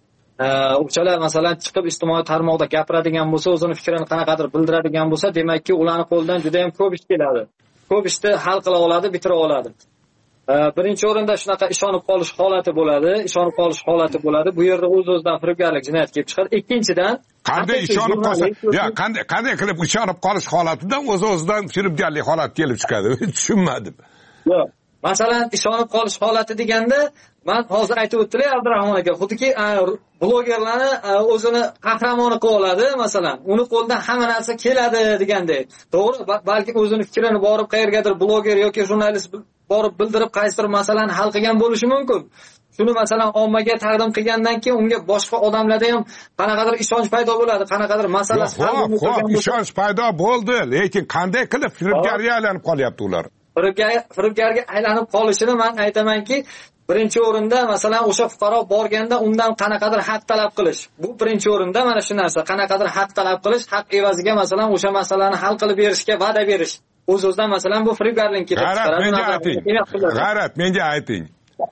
o'shalar masalan chiqib ijtimoiy tarmoqda gapiradigan bo'lsa, o'zini fikrini qanaqadir bildiradigan bo'lsa, demakki ularning qo'lidan juda ham ko'p ish keladi. Ko'p ishni hal qila oladi, bitira oladi. Birinchi o'rinda shunaqa ishonib qolish holati bo'ladi, ishonib qolish holati bo'ladi. Bu yerda o'z-o'zidan firibgarlik jinoyat kelib chiqadi. Ikkinchidan, qanday ishonib qolsa, yo, qanday qanday qilib ishonib qolish holatidan o'z-o'zidan firibgarlik holati kelib chiqadi? Tushunmadim. Yo'q. Masalan, ishonib qolish holati deganda, men hozir aytib o'tdilar Abdurahmon aka, xuddi blogerlarni o'zini qahramoni qilib oladi, masalan, uni qo'lidan hamma narsa keladi degandek. To'g'ri, balki o'zini fikrini borib qayergadir bloger yoki jurnalist borib bildirib qaysidir masalani hal qilgan bo'lishi mumkin. Shuni masalan ommaga taqdim qilgandan keyin unga boshqa odamlarda ham qanaqadir ishonch paydo bo'ladi, qanaqadir masalasi hal bo'ladi. Ishonch paydo bo'ldi, lekin qanday qilib firibgarga aylanib qolyapti ular? Firibgarga aylanib qolishini men aytamanki, birinchi o'rinda masalan o'sha fuqaro borganda undan qanaqadir haq talab qilish. Bu birinchi o'rinda mana shu narsa, qanaqadir haq talab qilish, haq evaziga masalan o'sha masalani hal qilib berishga va'da berish. O'z-o'zidan masalan bu firibgarlik kelib chiqaradi. Menga ayting. G'ayrat, menga ayting.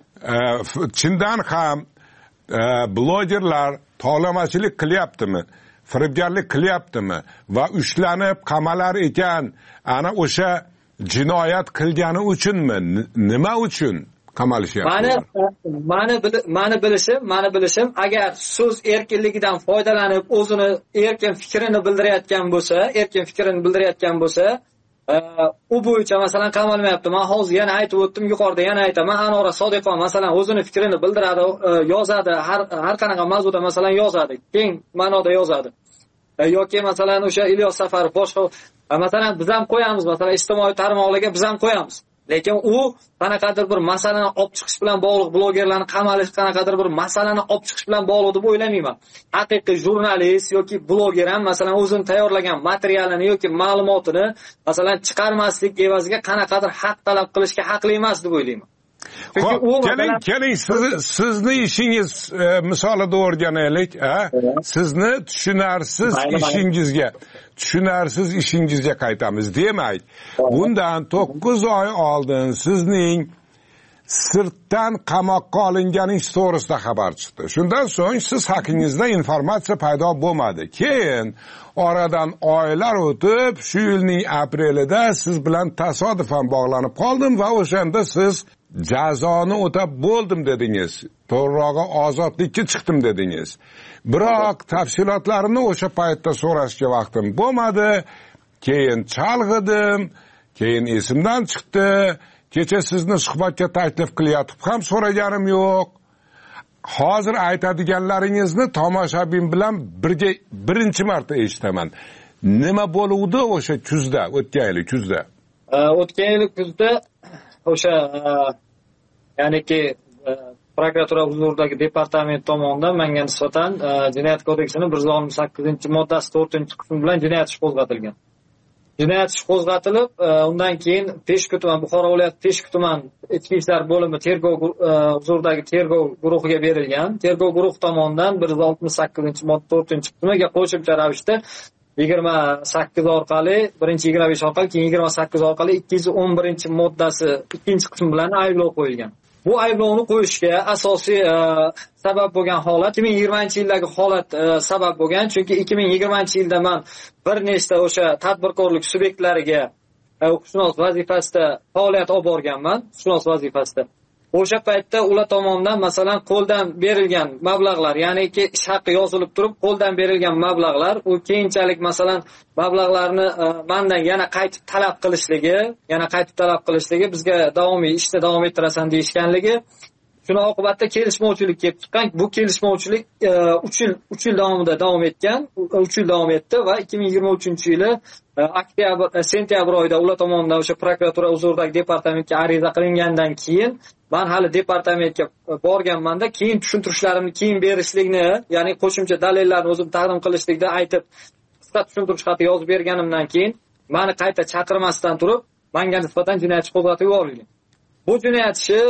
Chindan ham blogerlar tovlamachilik qilyaptimi? Firibgarlik qilyaptimi? Va ushlanib qamalar ekan, ana o'sha jinoyat qilgani uchunmi? Nima uchun? qamalishyapti? Mani mani mani bilishim, mani bilishim, agar so'z erkinligidan foydalanib o'zini erkin fikrini bildirayotgan bo'lsa, erkin fikrini bildirayotgan bo'lsa, u bo'yicha masalan qamalmayapti. Men hozir yana aytib o'tdim, yuqorida yana aytaman. Anora Sodiqova masalan o'zini fikrini bildiradi, yozadi, har har qanaqa mavzuda masalan yozadi, keng ma'noda yozadi. Yoki masalan o'sha Ilyos Safarov boshqa masalan biz ham qo'yamiz, masalan ijtimoiy tarmoqlarga biz ham qo'yamiz. Lekin u qanaqadir bir masalani olib chiqish bilan bog'liq, blogerlarni qamalish qanaqadir bir masalani olib chiqish bilan bog'liq deb o'ylamayman. Haqiqiy jurnalist yoki bloger ham masalan o'zini tayyorlagan materialini yoki ma'lumotini masalan chiqarmaslik evaziga qanaqadir haq talab qilishga haqli emas deb o'ylayman. Keling, keling, sizni ishingiz misolida o'rganaylik, ha? Sizni tushunarsiz ishingizga, tushunarsiz ishingizga qaytamiz. Demak, bundan to'qqiz oy oldin sizning sirtdan qamoqqa olinganingiz to'g'risida xabar chiqdi. Shundan so'ng siz haqingizda informatsiya paydo bo'lmadi. Keyin oradan oylar o'tib, shu yilning aprelida siz bilan tasodifan bog'lanib qoldim va o'shanda siz jazoni o'tab bo'ldim dedingiz. To'g'rirog'i ozodlikka chiqdim dedingiz. Biroq tafsilotlarini o'sha paytda so'rashga vaqtim bo'lmadi. Keyin chalg'idim, keyin esimdan chiqdi. Kecha sizni suhbatga taklif qilyotib ham so'raganim yo'q. Hozir aytadiganlaringizni tomoshabin bilan birga birinchi marta eshitaman. Nima bo'luvdi o'sha kuzda, o'tgan yil kuzda? O'tgan yil kuzda o'sha ya'niki prokuratura huzuridagi departament tomonidan menga nisbatan jinoyat kodeksining bir yuz oltmish sakkizinchi moddasi to'rtinchi qismi bilan jinoyat ishi qo'zg'atilgan. Jinoyat ishi qo'zg'atilib, undan keyin Peshku tuman, Buxoro viloyati Peshku tuman ichki ishlar bo'limi tergov huzuridagi tergov guruhiga berilgan. Tergov guruhi tomonidan bir yuz oltmish sakkizinchi modda to'rtinchi qismiga qo'shimcha ravishda yigirma sakkiz orqali, birinchi yigirma besh orqali, keyin yigirma sakkiz orqali ikki yuz o'n birinchi moddasi ikkinchi qismi bilan ayblov qo'yilgan. Bu ayblovni qo'yishga asosiy sabab bo'lgan holat ikki ming yigirmanchi yildagi holat sabab bo'lgan. Chunki ikki ming yigirmanchi yilda men bir nechta o'sha tadbirkorlik subyektlariga huquqshunos vazifasida faoliyat olib borganman, huquqshunos vazifasida. O'sha paytda ular tomonidan masalan qo'ldan berilgan mablag'lar, ya'niki ish haqqi yozilib turib qo'ldan berilgan mablag'lar, u keyinchalik masalan mablag'larni mendan yana qaytib talab qilishligi, yana qaytib talab qilishligi, bizga davomiy ishda davom ettirasan deyishganligi, shuni oqibatda kelishmovchilik kelib chiqqan. Bu kelishmovchilik uch yil uch yil davomida davom etgan, uch yil davom etdi va ikki ming yigirma uchinchi yili oktyabr sentyabr oyida ular tomonidan o'sha prokuratura huzuridagi departamentga ariza qilingandan keyin men hali departamentga borganmanda, keyin tushuntirishlarimni keyin berishlikni, ya'ni qo'shimcha dalillarni o'zim taqdim qilishlikda aytib qisqa tushuntirish xati yozib berganimdan keyin meni qayta chaqirmasdan turib menga nisbatan jinoyat ishi qo'zg'atib yuborilgan. Bu jinoyat ishi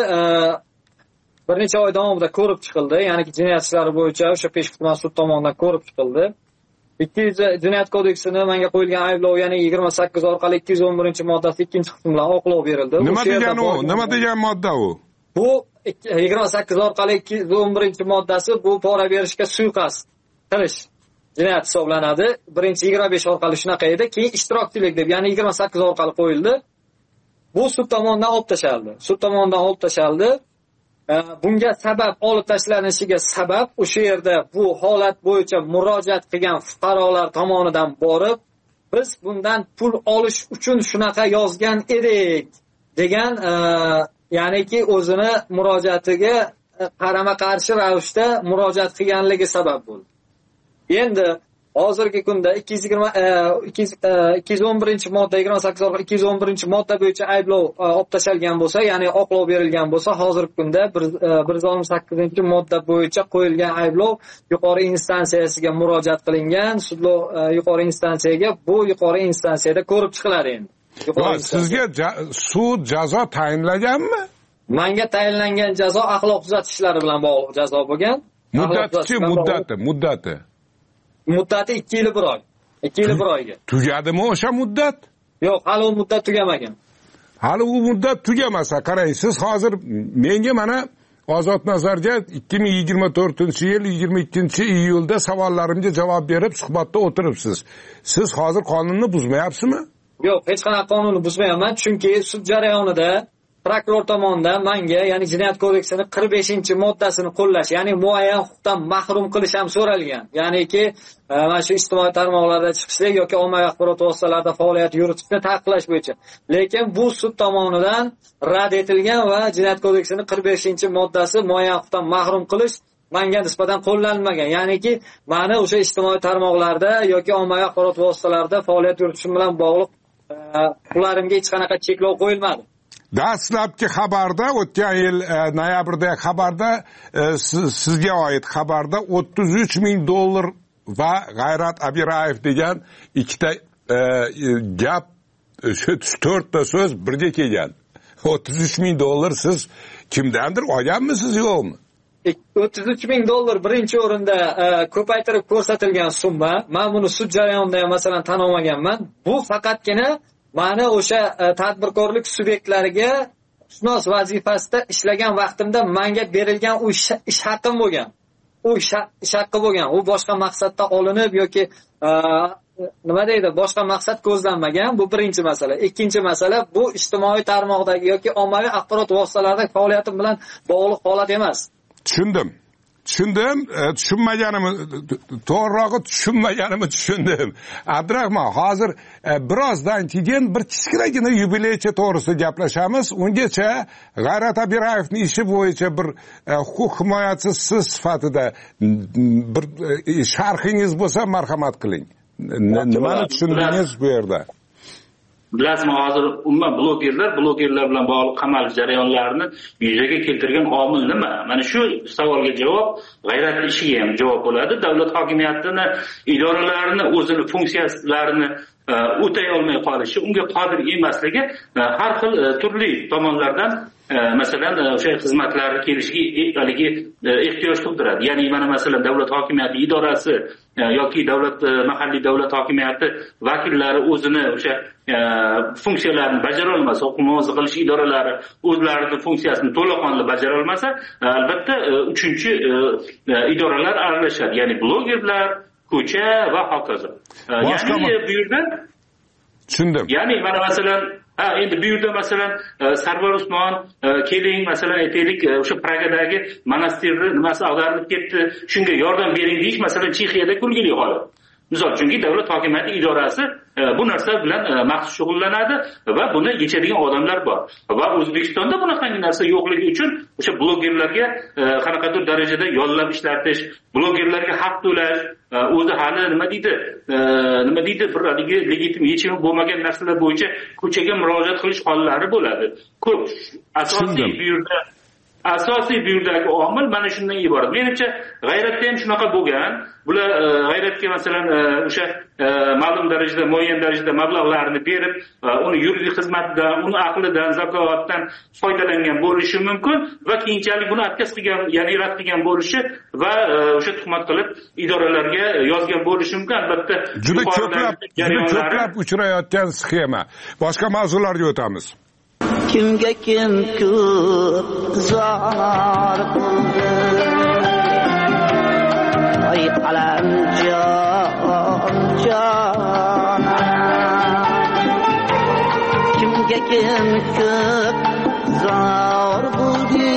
bir necha oy davomida ko'rib chiqildi, ya'ni jinoyat ishlari bo'yicha o'sha Peshku tuman sud tomonidan ko'rib chiqildi. ikki yuz jinoyat kodeksining menga qo'yilgan ayblov, ya'ni yigirma sakkiz orqali ikki yuz o'n birinchi moddasi ikkinchi qismi bilan oqlov berildi. Nima degan u? Nima degan modda u? Bu yigirma sakkiz orqali ikki yuz o'n birinchi moddasi bu pora berishga suiqasd qilish jinoyat hisoblanadi. Birinchi yigirma besh orqali shunaqa edi, keyin ishtirokchilik deb, ya'ni yigirma sakkiz orqali qo'yildi. Bu sud tomonidan olib tashaldi. Sud tomonidan olib tashaldi. Bunga sabab, olib tashlanishiga sabab o'sha yerda bu holat bo'yicha murojaat qilgan fuqarolar tomonidan borib, biz bundan pul olish uchun shunaqa yozgan edik degan, ya'niki o'zini murojaatiga qarama-qarshi ravishda murojaat qilganligi sabab bo'ldi. Endi hozirgi kunda ikki yuz yigirma ikki yuz o'n birinchi modda yigirma sakkiz orqali ikki yuz o'n birinchi modda bo'yicha ayblov olib tashalgan bo'lsa, ya'ni oqlov berilgan bo'lsa, hozirgi kunda bir yuz oltmish sakkizinchi modda bo'yicha qo'yilgan ayblov yuqori instansiyasiga murojaat qilingan, sudlov yuqori instansiyaga, bu yuqori instansiyada ko'rib chiqiladi endi. Sizga sud jazo tayinlaganmi? Menga tayinlangan jazo axloq tuzatish ishlari bilan bog'liq jazo bo'lgan. Muddati, muddati, muddati. Muddati ikki yil bir oy. ikki yil bir oyga. Tugadimi o'sha muddat? Yo'q, hali u muddat tugamagan. Hali u muddat tugamasa, qarang, siz hozir menga mana Ozod Nazarga ikki ming yigirma to'rtinchi yil yigirma ikkinchi iyulda savollarimga javob berib suhbatda o'tiribsiz. Siz hozir qonunni buzmayapsizmi? Yo'q, hech qanaqa qonunni buzmayapman, chunki sud jarayonida prokuror tomonidan menga, ya'ni Jinoyat kodeksining qirq beshinchi moddasini qo'llash, ya'ni muayyan huquqdan mahrum qilish ham so'ralgan. Ya'niki, mana shu ijtimoiy tarmoqlarda chiqishlik yoki ommaviy axborot vositalarida faoliyat yuritishni taqiqlash bo'yicha. Lekin bu sud tomonidan rad etilgan va Jinoyat kodeksining qirq beshinchi moddasi muayyan huquqdan mahrum qilish menga nisbatan qo'llanilmagan. Ya'niki, meni o'sha ijtimoiy tarmoqlarda yoki ommaviy axborot vositalarida faoliyat yuritishim bilan bog'liq ularga hech qanaqa cheklov qo'yilmadi. Dastlabki xabarda, o'tgan yil noyabrda xabarda sizga oid xabarda o'ttiz uch ming dollar va G'ayrat Abirayev degan ikkita gap, shu to'rtta so'z birga kelgan. o'ttiz uch ming dollar siz kimdandir olganmisiz yo'qmi? o'ttiz uch ming dollar birinchi o'rinda ko'paytirib ko'rsatilgan summa. Men buni sud jarayonida ham masalan tan olmaganman. Bu faqatgina meni o'sha tadbirkorlik subyektlariga shunos vazifasida ishlagan vaqtimda menga berilgan u ish haqqim bo'lgan. U ish haqqi bo'lgan. U boshqa maqsadda olinib yoki nima deydi, boshqa maqsad ko'zlanmagan. Bu birinchi masala. Ikkinchi masala, bu ijtimoiy tarmoqdagi yoki ommaviy axborot vositalaridagi faoliyatim bilan bog'liq holat emas. Tushundim. Tushundim, tushunmaganimni, to'g'rirog'i tushunmaganimni tushundim. Abdurahmon, hozir birozdan keyin bir kichkinagina yubileycha to'g'risida gaplashamiz. Ungacha G'ayrat Abirayevning ishi bo'yicha bir huquq himoyachisi sifatida bir sharhingiz bo'lsa marhamat qiling. Nimani tushundingiz bu yerda? Bilasizmi, hozir umuman blogerlar, blogerlar bilan bog'liq qamalish jarayonlarini yuzaga keltirgan omil nima? Mana shu savolga javob G'ayrat ishiga ham javob bo'ladi. Davlat hokimiyatini, idoralarini, o'zini funksiyalarini o'tay olmay qolishi, unga qodir emasligi har xil turli tomonlardan masalan o'sha xizmatlarga kelishiga haligi ehtiyoj tug'diradi. Ya'ni mana masalan davlat hokimiyati idorasi yoki davlat mahalliy davlat hokimiyati vakillari o'zini o'sha funksiyalarini bajara olmasa, huquq muhofaza qilish idoralari o'zlarining funksiyasini to'laqonli bajara olmasa, albatta uchinchi idoralar aralashadi. Ya'ni blogerlar, ko'cha va hokazo. Ya'ni bu yerda tushundim. Ya'ni mana masalan ha endi bu yerda masalan Sarvar Usmon keling, masalan aytaylik, o'sha Pragadagi monastirni nimasi ag'darilib ketdi, shunga yordam bering deyish masalan Chexiyada kulgili holat. Misol chunki davlat hokimiyati idorasi bu narsa bilan maxsus shug'ullanadi va buni yechadigan odamlar bor. Va O'zbekistonda bunaqangi narsa yo'qligi uchun o'sha blogerlarga qanaqadir darajada yollab ishlatish, blogerlarga haq to'lash, o'zi hali nima deydi, nima deydi, bir haligi legitim yechimi bo'lmagan narsalar bo'yicha ko'chaga murojaat qilish hollari bo'ladi. Ko'p. Asosiy bu yerda asosiy bu yerdagi omil mana shundan iborat. Menimcha G'ayratda ham shunaqa bo'lgan. Bular G'ayratga masalan o'sha ma'lum darajada, muayyan darajada mablag'larni berib, uni yuridik xizmatdan, uni aqlidan, zakotdan foydalangan bo'lishi mumkin va keyinchalik buni отказ qilgan, ya'ni rad qilgan bo'lishi va o'sha tuhmat qilib idoralarga yozgan bo'lishi mumkin. Albatta, juda ko'plab, juda ko'plab uchrayotgan sxema. Boshqa mavzularga o'tamiz. Kimga kim ko'p zor qildi, ay alam jon jon, kimga kim ko'p zor qildi,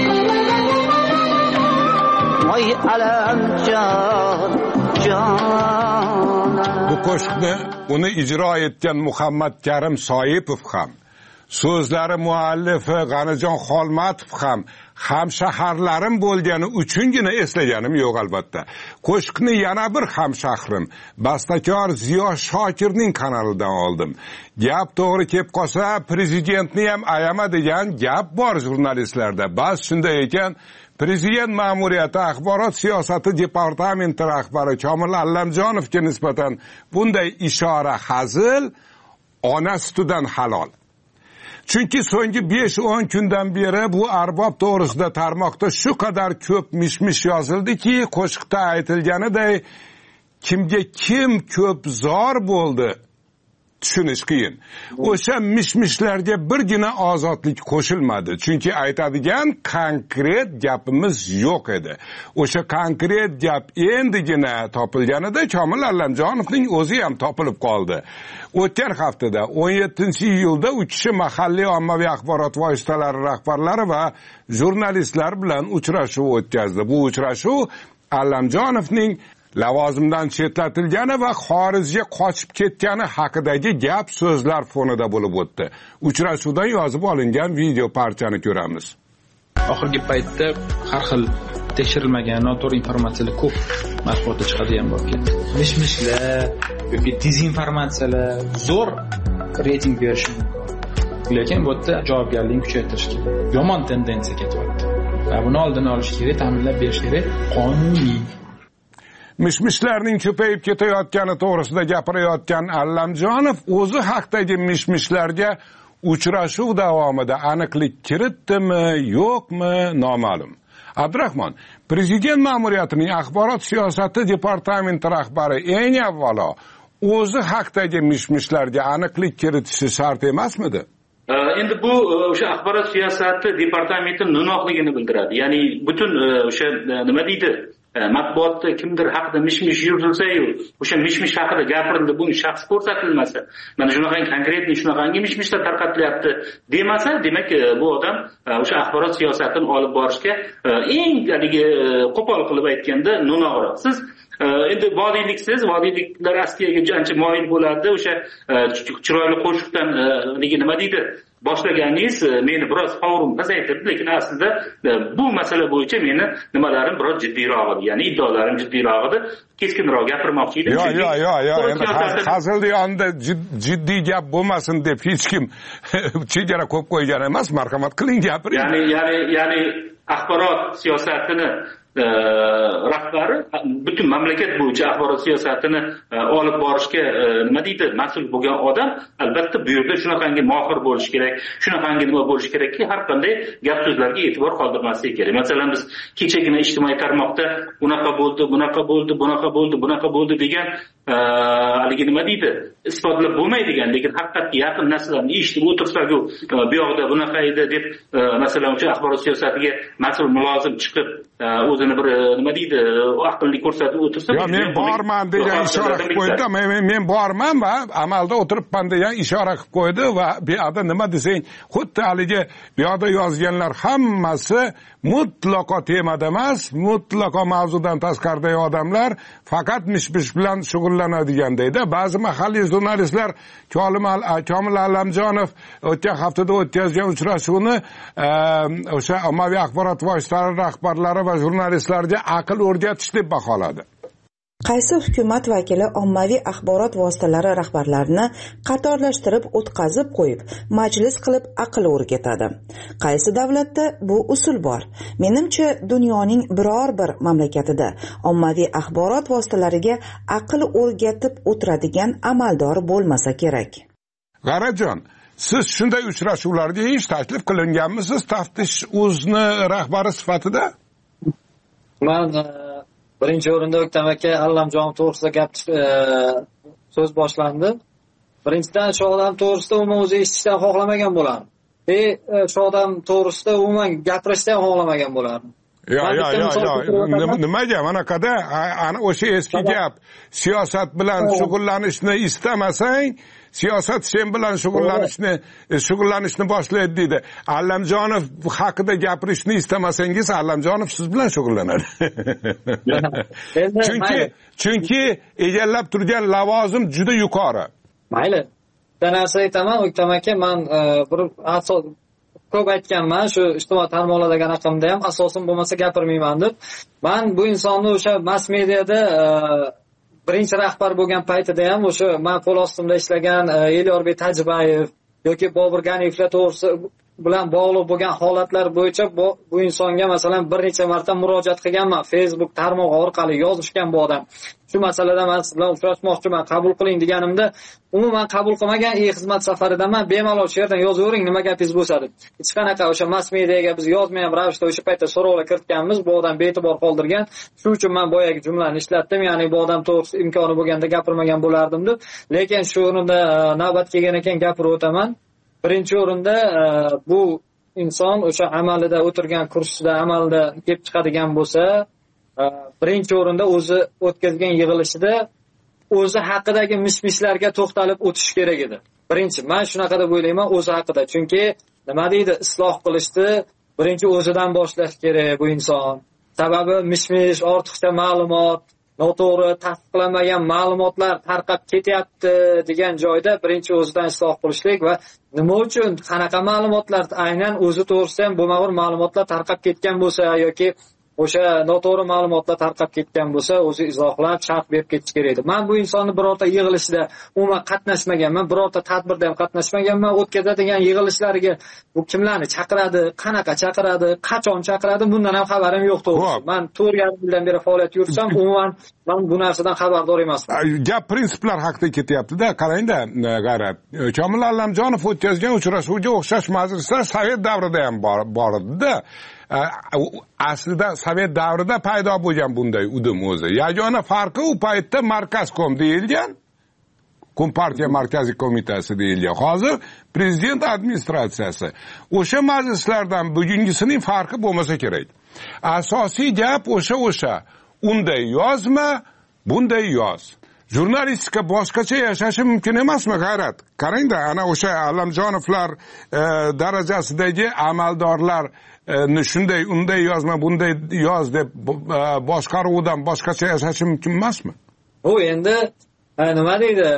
ay alam jon jon. Bu qo'shiqni uni ijro etgan Muhammad Karim Soipov ham, so'zlari muallifi G'anijon Xolmatov ham hamshaharlarim bo'lgani uchungina eslaganim yo'q albatta. Qo'shiqni yana bir hamshahrim, bastakor Ziyo Shokirning kanalidan oldim. Gap to'g'ri kelib qolsa, prezidentni ham ayama degan gap bor jurnalistlarda. Bas shunday ekan, Prezident ma'muriyati axborot siyosati departamenti rahbari Komil Allamjonovga nisbatan bunday ishora hazil ona sutidan halol. Chunki so'nggi besh o'n kundan beri bu arbob to'g'risida tarmoqda shu qadar ko'p mishmish yozildiki, qo'shiqda aytilganiday kimga kim ko'p zor bo'ldi, tushunish qiyin. O'sha mishmishlarga birgina ozodlik qo'shilmadi, chunki aytadigan konkret gapimiz yo'q edi. O'sha konkret gap endigina topilganida Komil Allamjonovning o'zi ham topilib qoldi. O'tgan haftada o'n yettinchi iyulda u kishi mahalliy ommaviy axborot vositalari rahbarlari va jurnalistlar bilan uchrashuv o'tkazdi. Bu uchrashuv Allamjonovning lavozimdan chetlatilgani va xorijga qochib ketgani haqidagi gap so'zlar fonida bo'lib o'tdi. Uchrashuvdan yozib olingan video parchani ko'ramiz. Oxirgi paytda har xil tekshirilmagan noto'g'ri informatsiyalar ko'p matbuotda chiqadigan bo'lib ketdi. Mish-mishlar yoki dezinformatsiyalar zo'r reyting berishi mumkin. Lekin bu yerda javobgarlikni kuchaytirish kerak. Yomon tendensiya ketyapti. Va buni oldini olish kerak, ta'minlab berish kerak, qonuniy. Mishmishlarning ko'payib ketayotgani to'g'risida gapirayotgan Allamjonov o'zi haqdagi mishmishlarga uchrashuv davomida aniqlik kiritdimi, yo'qmi, noma'lum. Abdurahmon, prezident ma'muriyatining axborot siyosati departamenti rahbari eng avvalo o'zi haqdagi mishmishlarga aniqlik kiritishi shart emasmidi? Endi bu o'sha axborot siyosati departamenti no'noqligini bildiradi. Ya'ni butun o'sha nima deydi? Matbuotda kimdir haqida mish-mish yuritilsa-yu, o'sha mish-mish haqida gapirildi, bu shaxs ko'rsatilmasa, mana shunaqangi konkretni shunaqangi mish-mishlar tarqatilyapti demasa, demak bu odam o'sha axborot siyosatini olib borishga eng haligi qo'pol qilib aytganda no'noqroq. Siz endi vodiyliksiz, vodiyliklar askiyaga ancha moyil bo'ladi, o'sha chiroyli qo'shiqdan haligi nima deydi? Boshlaganingiz meni biroz qovurim pasaytirdi, lekin aslida bu masala bo'yicha meni nimalarim biroz jiddiyroq edi, ya'ni iddaolarim jiddiyroq edi, keskinroq gapirmoqchi edim. Yo'q, yo'q, yo'q, yo'q, endi hazilda yonida jiddiy gap bo'lmasin deb hech kim chegara qo'yib qo'ygan emas, marhamat qiling gapiring. Ya'ni, ya'ni, ya'ni axborot siyosatini rahbari butun mamlakat bo'yicha axborot siyosatini olib borishga nima deydi, mas'ul bo'lgan odam albatta bu yerda shunaqangi mohir bo'lish kerak, shunaqangi nima bo'lish kerakki, har qanday gap so'zlarga e'tibor qoldirmaslik kerak. Masalan, biz kechagina ijtimoiy tarmoqda unaqa bo'ldi, bunaqa bo'ldi, bunaqa bo'ldi, bunaqa bo'ldi degan haligi nima deydi, isbotlab bo'lmaydigan, lekin haqiqatga yaqin narsalarni eshitib o'tirsak-ku, bu yoqda bunaqa edi deb masalan o'sha axborot siyosatiga mas'ul mulozim chiqib o'zini bir nima deydi, aqlli ko'rsatib o'tirsa, yo men borman degan ishora qilib qo'ydi, men men borman va amalda o'tiribman degan ishora qilib qo'ydi va bu yerda nima desang, xuddi haligi bu yerda yozganlar hammasi mutlaqo temada emas, mutlaqo mavzudan tashqaridagi odamlar faqat mish-mish bilan shug'ullanadigan deydi. Ba'zi mahalliy jurnalistlar Komil Allamjonov o'tgan haftada o'tkazgan uchrashuvni o'sha ommaviy axborot vositalari rahbarlari va jurnalistlarga aql o'rgatish deb baholadi. Qaysi hukumat vakili ommaviy axborot vositalari rahbarlarini qatorlashtirib o'tkazib qo'yib, majlis qilib aql o'rgatadi? Qaysi davlatda bu usul bor? Menimcha, dunyoning biror bir mamlakatida ommaviy axborot vositalariga aql o'rgatib o'tiradigan amaldor bo'lmasa kerak. G'arajon, siz shunday uchrashuvlarga hech taklif qilinganmisiz taftish o'zni rahbari sifatida? Men birinchi o'rinda O'ktam aka Allamjonov to'g'risida gap so'z boshlandi. Birinchidan shu odam to'g'risida umuman o'zi eshitishdan xohlamagan bo'lardim. E shu odam to'g'risida umuman gapirishdan ham xohlamagan bo'lardim. Yo'q, yo'q, yo'q, nimaga manaqada ana o'sha eski gap, siyosat bilan shug'ullanishni istamasang, siyosat sen bilan shug'ullanishni shug'ullanishni boshlaydi deydi. Allamjonov haqida gapirishni istamasangiz, Allamjonov siz bilan shug'ullanadi. Chunki chunki egallab turgan lavozim juda yuqori. Mayli. Bir narsa aytaman, O'ktam aka, men bir asos ko'p aytganman, shu ijtimoiy tarmoqlardagi raqamda ham asosim bo'lmasa gapirmayman deb. Men bu insonni o'sha mass mediada birinchi rahbar bo'lgan paytida ham o'sha men qo'l ostimda ishlagan Elyorbek Tajibayev yoki Bobur Ganiyevlar to'g'risida bilan bog'liq bo'lgan holatlar bo'yicha bu, bu insonga masalan bir necha marta murojaat qilganman. Facebook tarmog'i orqali yozishgan bu odam. Shu masalada men siz bilan uchrashmoqchiman, qabul qiling deganimda, umuman qabul qilmagan. E-xizmat safaridaman, bemalol shu yerdan yozavering, nima gapingiz bo'lsa deb. Hech qanaqa o'sha mass mediaga biz yozmagan ravishda o'sha paytda so'rovlar kiritganmiz. Bu odam be'tibor qoldirgan. Shuning uchun men boyagi jumlani ishlatdim. Ya'ni bu odam to'g'risi imkoni bo'lganda gapirmagan bo'lardim deb. Lekin shu o'rinda navbat kelgan ekan gapirib o'taman. Birinchi o'rinda bu inson o'sha amalida o'tirgan kursida amalda kelib chiqadigan bo'lsa, birinchi o'rinda o'zi o'tkazgan yig'ilishida o'zi haqidagi mish-mishlarga to'xtalib o'tish kerak edi. Birinchi, men shunaqa deb o'ylayman, o'zi haqida. Chunki nima deydi, isloh qilishni birinchi o'zidan boshlash kerak bu inson. Sababi mish-mish, ortiqcha ma'lumot, noto'g'ri tasdiqlanmagan ma'lumotlar tarqab ketyapti degan joyda birinchi o'zidan isloh qilishlik va nima uchun qanaqa ma'lumotlar aynan o'zi to'g'risida ham bo'lmag'ur ma'lumotlar tarqab ketgan bo'lsa yoki o'sha noto'g'ri ma'lumotlar tarqab ketgan bo'lsa, o'zi izohlab, sharh berib ketish kerak edi. Men bu insonni birorta yig'ilishida umuman qatnashmaganman, birorta tadbirda ham qatnashmaganman. O'tkazadigan yig'ilishlariga bu kimlarni chaqiradi, qanaqa chaqiradi, qachon chaqiradi, bundan ham xabarim yo'q to'g'risi. Men to'rt yarim yildan beri faoliyat yursam, umuman men bu narsadan xabardor emasman. Gap prinsiplar haqida ketyapti-da, qarang-da, G'ayrat. Komil Allamjonov o'tkazgan uchrashuvga o'xshash majlislar Sovet davrida ham bor edi-da. Aslida Sovet davrida paydo bo'lgan bunday udim o'zi. Yagona farqi u paytda Markazkom deyilgan, Kompartiya Markaziy qo'mitasi deyilgan. Hozir prezident administratsiyasi. O'sha majlislardan bugungisining farqi bo'lmasa kerak. Asosiy gap o'sha o'sha. Unday yozma, bunday yoz. Jurnalistika boshqacha yashashi mumkin emasmi, G'ayrat? Qarang-da, ana o'sha Allamjonovlar e, darajasidagi amaldorlar shunday unday yozma bunday yoz deb boshqaruvdan boshqacha yashashi mumkin emasmi? Bu endi nima deydi,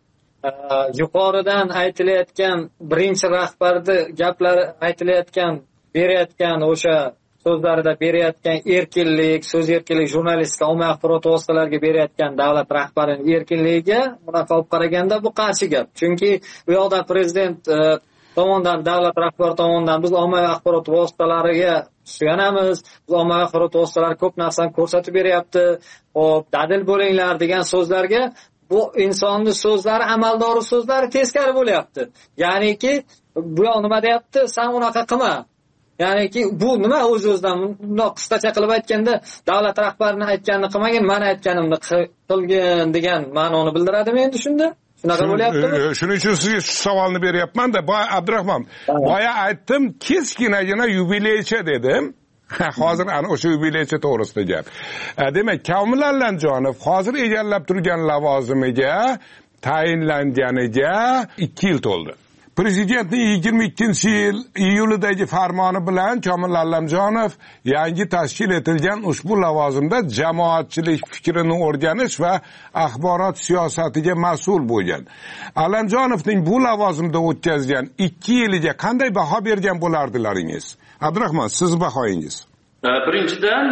yuqoridan aytilayotgan birinchi rahbarni gaplari aytilayotgan, berayotgan o'sha so'zlarida berayotgan erkinlik, so'z erkinlik, jurnalistika, ommaviy axborot vositalariga berayotgan davlat rahbarining erkinligiga bunaqa olib qaraganda bu qarshi gap. Chunki bu yoqda prezident tomonidan, davlat rahbari tomonidan biz ommaviy axborot vositalariga suyanamiz. Biz ommaviy axborot vositalari ko'p narsani ko'rsatib beryapti. Xo'p, dadil bo'linglar degan so'zlarga bu insonning so'zlari, amaldori so'zlari teskari bo'lyapti. Ya'niki bu yoq nima deyapti? Sen unaqa qilma. Ya'niki bu nima o'z-o'zidan bundoq qisqacha qilib aytganda davlat rahbarining aytganini qilmagin, men aytganimni qilgin degan ma'noni bildiradimi endi shunda? Shunaqa bo'lyaptimi? Shuning uchun sizga shu savolni beryapman-da. Abdurahmon, boya aytdim, keskinagina yubileychi dedim. Hozir ana o'sha yubileychi to'g'risida gap. Demak, Komil Allamjonov hozir egallab turgan lavozimiga tayinlanganiga ikki yil to'ldi. Prezidentning yigirma ikkinchi yil iyulidagi farmoni bilan Komil Allamjonov yangi tashkil etilgan ushbu lavozimda jamoatchilik fikrini o'rganish va axborot siyosatiga mas'ul bo'lgan. Allamjonovning bu lavozimda o'tkazgan ikki yiliga qanday baho bergan bo'lardilaringiz? Abdurahmon, siz bahoyingiz. Birinchidan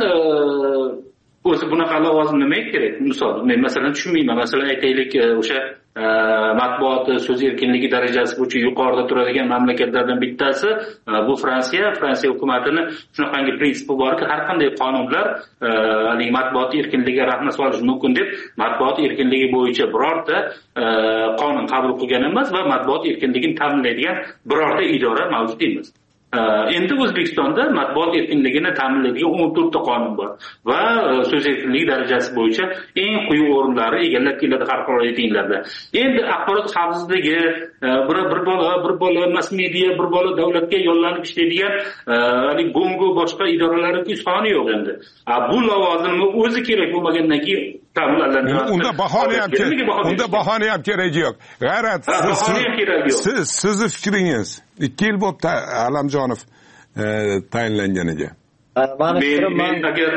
o'zi bunaqa lavozim nima kerak? Misol, men masalan tushunmayman. Masalan, aytaylik, o'sha matbuot so'z erkinligi darajasi bo'yicha yuqorida turadigan mamlakatlardan bittasi bu Fransiya. Fransiya hukumatini shunaqangi prinsipi borki, har qanday qonunlar haligi matbuot erkinligiga rahna solishi mumkin deb matbuot erkinligi bo'yicha birorta qonun qabul qilgan emas va matbuot erkinligini ta'minlaydigan birorta idora mavjud emas. Endi O'zbekistonda matbuot erkinligini ta'minlaydigan o'n to'rtta qonun bor va so'z erkinligi darajasi bo'yicha eng quyi o'rinlarni egallab keladi xalqaro reytinglarda. Endi axborot xavfsizligi, bir bir bola, bir bola mass media, bir bola davlatga yo'llanib ishlaydigan hali gongo boshqa idoralarning soni yo'q endi. Bu lavozimni o'zi kerak bo'lmagandan keyin unda bahona ham kerak. Unda bahona ham keragi yo'q. G'ayrat, siz sizni fikringiz ikki yil bo'libdi Allamjonov tayinlanganiga. Men agar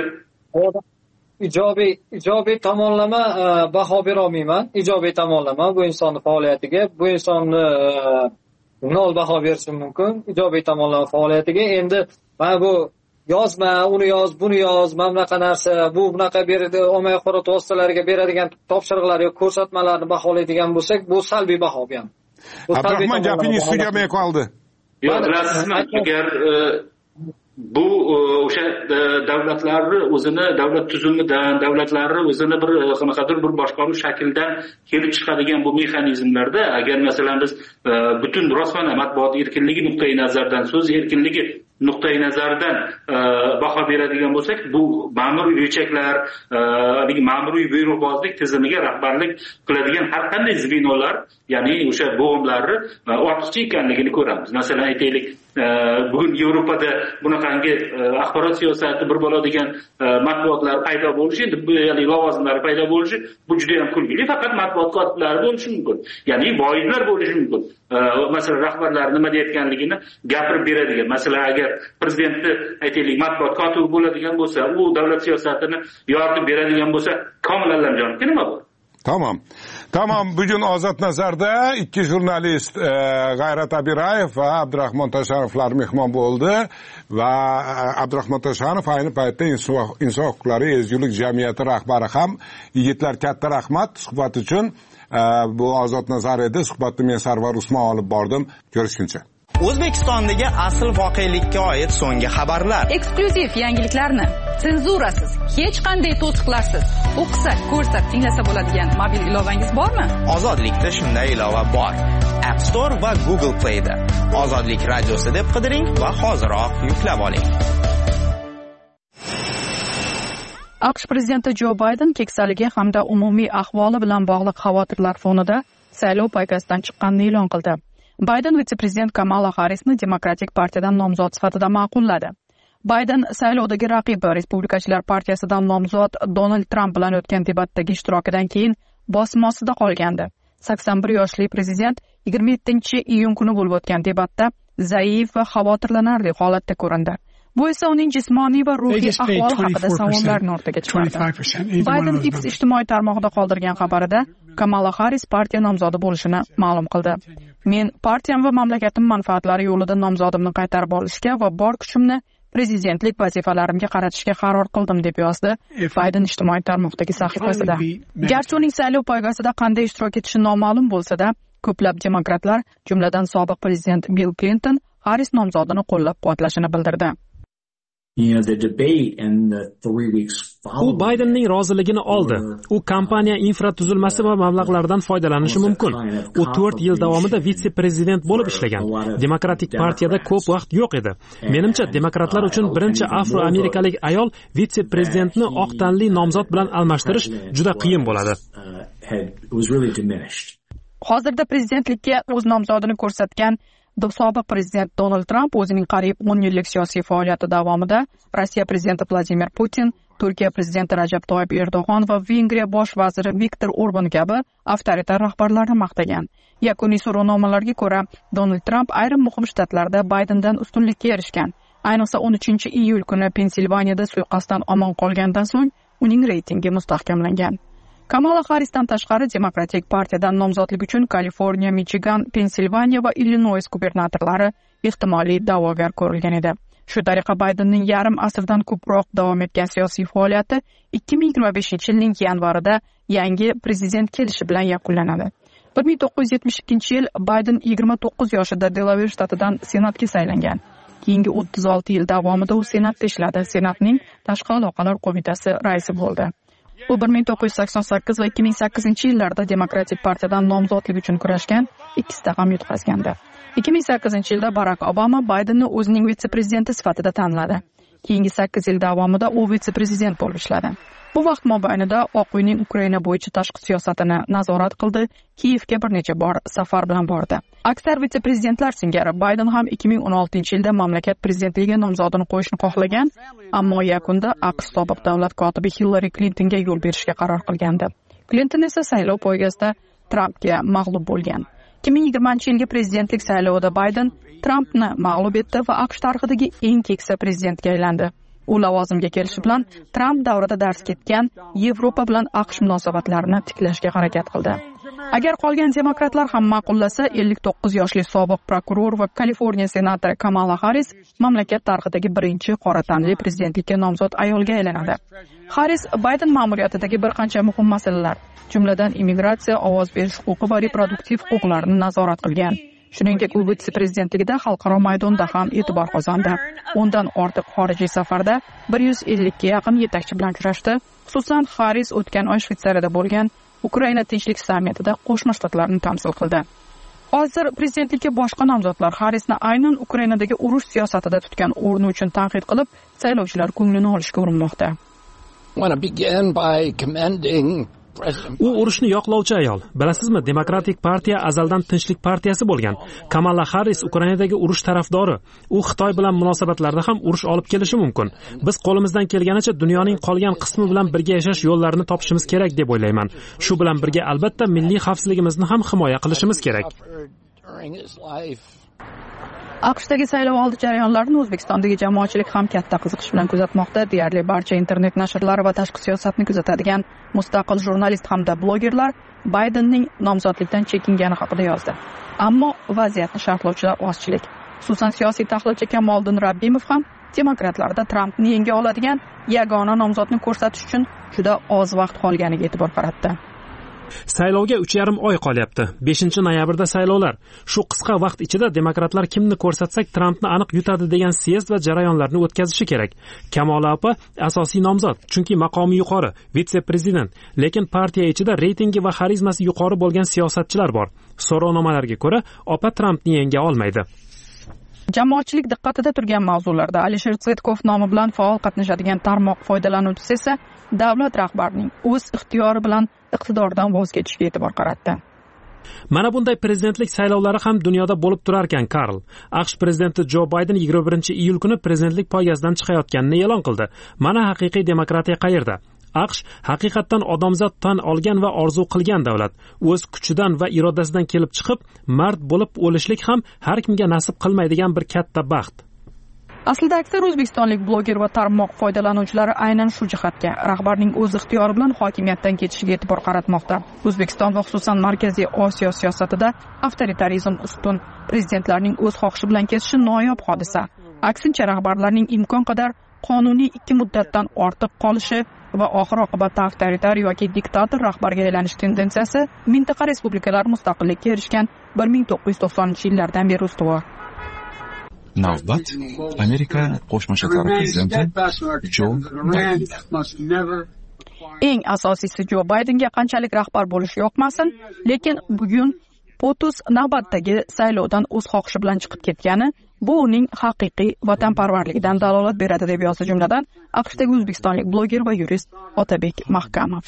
ijobiy ijobiy tomonlama baho bera olmayman. Ijobiy tomonlama bu insonning faoliyatiga, bu insonni nol baho berishim mumkin. Ijobiy tomonlama faoliyatiga endi mana bu yozma, uni yoz, buni yoz, mana bunaqa narsa, bu bunaqa beradi, ommaviy axborot vositalariga beradigan topshiriqlar yoki ko'rsatmalarni baholaydigan bo'lsak, bu salbiy baho ham. Abdurahmon, gapingiz tugamay qoldi. yo'q, bilasizmi, agar bu o'sha davlatlarni o'zini davlat tuzumidan, davlatlarni o'zini bir qanaqadir bir boshqaruv shaklidan kelib chiqadigan bu mexanizmlarda agar masalan biz butun rostmana matbuot erkinligi nuqtai nazaridan, so'z erkinligi nuqtai nazaridan baho beradigan bo'lsak, bu ma'muriy rechaklar, haligi ma'muriy buyruqbozlik tizimiga rahbarlik qiladigan har qanday zvinolar, ya'ni o'sha bo'g'imlarni ortiqcha ekanligini ko'ramiz. Masalan, aytaylik, bugun Yevropada bunaqangi axborot siyosati bir bo'ladigan matbuotlar paydo bo'lishi, ya'ni lavozimlar paydo bo'lishi, bu juda ham kulgili. Faqat matbuot kotiblari bo'lishi mumkin. Ya'ni voizlar bo'lishi mumkin. Masalan, rahbarlar nima deyotganligini gapirib beradigan. Masalan, agar prezidentni aytaylik matbuot kotibi bo'ladigan bo'lsa, u davlat siyosatini yoritib beradigan bo'lsa, Komil Allamjonovga nima bor? Tamam. Tamam, bugun Ozod Nazarda ikki jurnalist e, G'ayrat Abirayev va Abdurahmon Tashanovlar mehmon bo'ldi va Abdurahmon Tashanov ayni paytda inson huquqlari ezgulik jamiyati rahbari ham. Yigitlar, katta rahmat suhbat uchun. E, bu Ozod Nazar edi. Suhbatni men Sarvar Usmon olib bordim. Ko'rishguncha. O'zbekistondagi asl voqelikka oid so'nggi xabarlar. Eksklyuziv yangiliklarni senzurasiz, hech qanday to'siqlarsiz o'qisa, ko'rsa, tinglasa bo'ladigan mobil ilovangiz bormi? Ozodlikda shunday ilova bor. App Store va Google Play da. Ozodlik radiosi deb qidiring va hoziroq yuklab oling. AQSh prezidenti Jo Bayden keksaligi hamda umumiy ahvoli bilan bog'liq xavotirlar fonida saylov poygasidan chiqqanini e'lon qildi. Bayden vitse-prezident Kamala Harrisni Demokratik partiyadan nomzod sifatida ma'qulladi. Bayden saylovdagi raqibi Respublikachilar partiyasidan nomzod Donald Tramp bilan o'tgan debatdagi ishtirokidan keyin bosim ostida qolgandi. sakson bir yoshli prezident yigirma yettinchi iyun kuni bo'lib o'tgan debatda zaif va xavotirlanarli holatda ko'rindi. Bu esa uning jismoniy va ruhiy ahvoli haqida savollarni o'rtaga chiqardi. Bayden X ijtimoiy tarmog'ida qoldirgan xabarida Kamala Harris partiya nomzodi bo'lishini ma'lum qildi. Men partiyam va mamlakatim manfaatlari yo'lida nomzodimni qaytarib olishga va bor kuchimni prezidentlik vazifalarimga qaratishga qaror qildim, deb yozdi Bayden ijtimoiy tarmoqdagi sahifasida. Garchi uning saylov poygasida qanday ishtirok etishi noma'lum bo'lsa-da, ko'plab demokratlar, jumladan sobiq prezident Bill Clinton, Harris nomzodini qo'llab-quvvatlashini bildirdi. U Baydenning roziligini oldi. U kompaniya infratuzilmasi va mablag'lardan foydalanishi mumkin. U to'rt yil davomida vitse-prezident bo'lib ishlagan. Demokratik partiyada ko'p vaqt yo'q edi. Menimcha, demokratlar uchun birinchi afro-amerikalik ayol vitse-prezidentni oq tanli nomzod bilan almashtirish juda qiyin bo'ladi. Hozirda prezidentlikka o'z nomzodini ko'rsatgan sobiq prezident Donald Tramp o'zining qariyb o'n yillik siyosiy faoliyati davomida Rossiya prezidenti Vladimir Putin, Turkiya prezidenti Rajab Toyyib Erdo'g'on va Vengriya bosh vaziri Viktor Orban kabi avtoritar rahbarlarni maqtagan. Yakuniy so'rovnomalarga ko'ra, Donald Tramp ayrim muhim shtatlarda Baydendan ustunlikka erishgan. Ayniqsa o'n uchinchi iyul kuni Pensilvaniyada suiqasddan omon qolgandan so'ng uning reytingi mustahkamlangan. Kamala Harrisdan tashqari Demokratik partiyadan nomzodlik uchun Kaliforniya, Michigan, Pensilvaniya va Illinois gubernatorlari ehtimoliy da'vogar ko'rilgan edi. Shu tariqa Baydenning yarim asrdan ko'proq davom etgan siyosiy faoliyati ikki ming yigirma beshinchi yilning yanvarida yangi prezident kelishi bilan yakunlanadi. bir ming to'qqiz yuz yetmish ikkinchi yil Bayden yigirma to'qqiz yoshida Delaware shtatidan senatga saylangan. Keyingi o'ttiz olti yil davomida u senatda ishladi. Senatning tashqi aloqalar qo'mitasi raisi bo'ldi. U bir ming to'qqiz yuz sakson sakkiz va ikki ming sakkizinchi yillarda Demokratik partiyadan nomzodlik uchun kurashgan, ikkisida ham yutqazgandi. ikki ming sakkizinchi yilda Barack Obama Baydenni o'zining vitse-prezidenti sifatida tanladi. Keyingi sakkiz yil davomida u vitse-prezident bo'lib ishladi. Bu vaqt mobaynida Oq uyning Ukraina bo'yicha tashqi siyosatini nazorat qildi, Kiyevga bir necha bor safar bilan bordi. Aksar vitse-prezidentlar singari Bayden ham ikki ming o'n oltinchi yilda mamlakat prezidentligiga nomzodini qo'yishni xohlagan, ammo yakunda AQSh sobiq davlat kotibi Hillary Clintonga yo'l berishga qaror qilgandi. Clinton esa saylov poygasida Trumpga mag'lub bo'lgan. ikki ming yigirmanchi yilgi prezidentlik saylovida Bayden Trumpni mag'lub etdi va AQSh tarixidagi eng keksa prezidentga aylandi. U lavozimga kelishi bilan Tramp davrida dars ketgan Yevropa bilan AQSh munosabatlarini tiklashga harakat qildi. Agar qolgan demokratlar ham ma'qullasa, ellik to'qqiz yoshli sobiq prokuror va Kaliforniya senatori Kamala Harris mamlakat tarixidagi birinchi qora tanli prezidentlikka nomzod ayolga aylanadi. Harris Bayden ma'muriyatidagi bir qancha muhim masalalar, jumladan immigratsiya, ovoz berish huquqi va reproduktiv huquqlarni nazorat qilgan. Shuningdek, u vitse-prezidentligida xalqaro maydonda ham e'tibor qozondi. O'ndan ortiq xorijiy safarda bir yuz ellikka yaqin yetakchi bilan uchrashdi. Xususan, Haris o'tgan oy Shvetsariyada bo'lgan Ukraina tinchlik sammitida Qo'shma Shtatlarni tamsil qildi. Hozir prezidentlikka boshqa nomzodlar Harisni aynan Ukrainadagi urush siyosatida tutgan o'rni uchun tanqid qilib, saylovchilar ko'nglini olishga urinmoqda. U urushni yoqlovchi ayol. Bilasizmi, Demokratik partiya azaldan tinchlik partiyasi bo'lgan. Kamala Harris Ukrainadagi urush tarafdori. U Xitoy bilan munosabatlarda ham urush olib kelishi mumkin. Biz qo'limizdan kelganicha dunyoning qolgan qismi bilan birga yashash yo'llarini topishimiz kerak deb o'ylayman. Shu bilan birga albatta milliy xavfsizligimizni ham himoya qilishimiz kerak. AQShdagi saylov oldi jarayonlarini O'zbekistondagi jamoatchilik ham katta qiziqish bilan kuzatmoqda. Deyarli barcha internet nashrlari va tashqi siyosatni kuzatadigan mustaqil jurnalist hamda blogerlar Baydenning nomzodlikdan chekingani haqida yozdi. Ammo vaziyatni sharhlovchilar ozchilik. Xususan, siyosiy tahlilchi Kamoliddin Rabbimov ham demokratlarda Trampni yenga oladigan yagona nomzodni ko'rsatish uchun juda oz vaqt qolganiga e'tibor qaratdi. Saylovga uch yarim oy qolyapti. beshinchi noyabrda saylovlar. Shu qisqa vaqt ichida demokratlar kimni ko'rsatsak Trampni aniq yutadi degan syezd va jarayonlarni o'tkazishi kerak. Kamola opa asosiy nomzod, chunki maqomi yuqori, vitse-prezident, lekin partiya ichida reytingi va xarizmasi yuqori bo'lgan siyosatchilar bor. So'rovnomalarga ko'ra, opa Trampni yenga olmaydi. Jamoatchilik diqqatida turgan mavzularda Alisher Tsetkov nomi bilan faol qatnashadigan tarmoq foydalanuvchisi esa davlat rahbarining o'z ixtiyori bilan iqtidordan voz kechishiga e'tibor qaratdi. Mana bunday prezidentlik saylovlari ham dunyoda bo'lib turar ekan, Karl. AQSh prezidenti Jo Bayden yigirma birinchi iyul kuni prezidentlik poygasidan chiqayotganini e'lon qildi. Mana haqiqiy demokratiya qayerda? AQSh haqiqatdan odamzod tan olgan va orzu qilgan davlat. O'z kuchidan va irodasidan kelib chiqib, mard bo'lib o'lishlik ham har kimga nasib qilmaydigan bir katta baxt. Aslida aksar o'zbekistonlik bloger va tarmoq foydalanuvchilari aynan shu jihatga, rahbarning o'z ixtiyori bilan hokimiyatdan ketishiga e'tibor qaratmoqda. O'zbekiston va xususan Markaziy Osiyo siyosatida avtoritarizm ustun, prezidentlarning o'z xohishi bilan ketishi noyob hodisa. Aksincha, rahbarlarning imkon qadar qonuniy ikki muddatdan ortiq qolishi va oxir oqibatda avtoritar yoki diktator rahbarga aylanish tendensiyasi mintaqa respublikalar mustaqillikka erishgan bir ming to'qqiz yuz to'qsoninchi yillardan beri ustuvor. Navbat Amerika Qo'shma Shtatlari prezidenti Jo Bayden. Eng asosiysi, Jo Baydenga qanchalik rahbar bo'lish yoqmasin, lekin bugun POTUS navbatdagi saylovdan o'z xohishi bilan chiqib ketgani bu uning haqiqiy vatanparvarligidan dalolat beradi deb yozdi jumladan AQShdagi o'zbekistonlik bloger va yurist Otabek Mahkamov.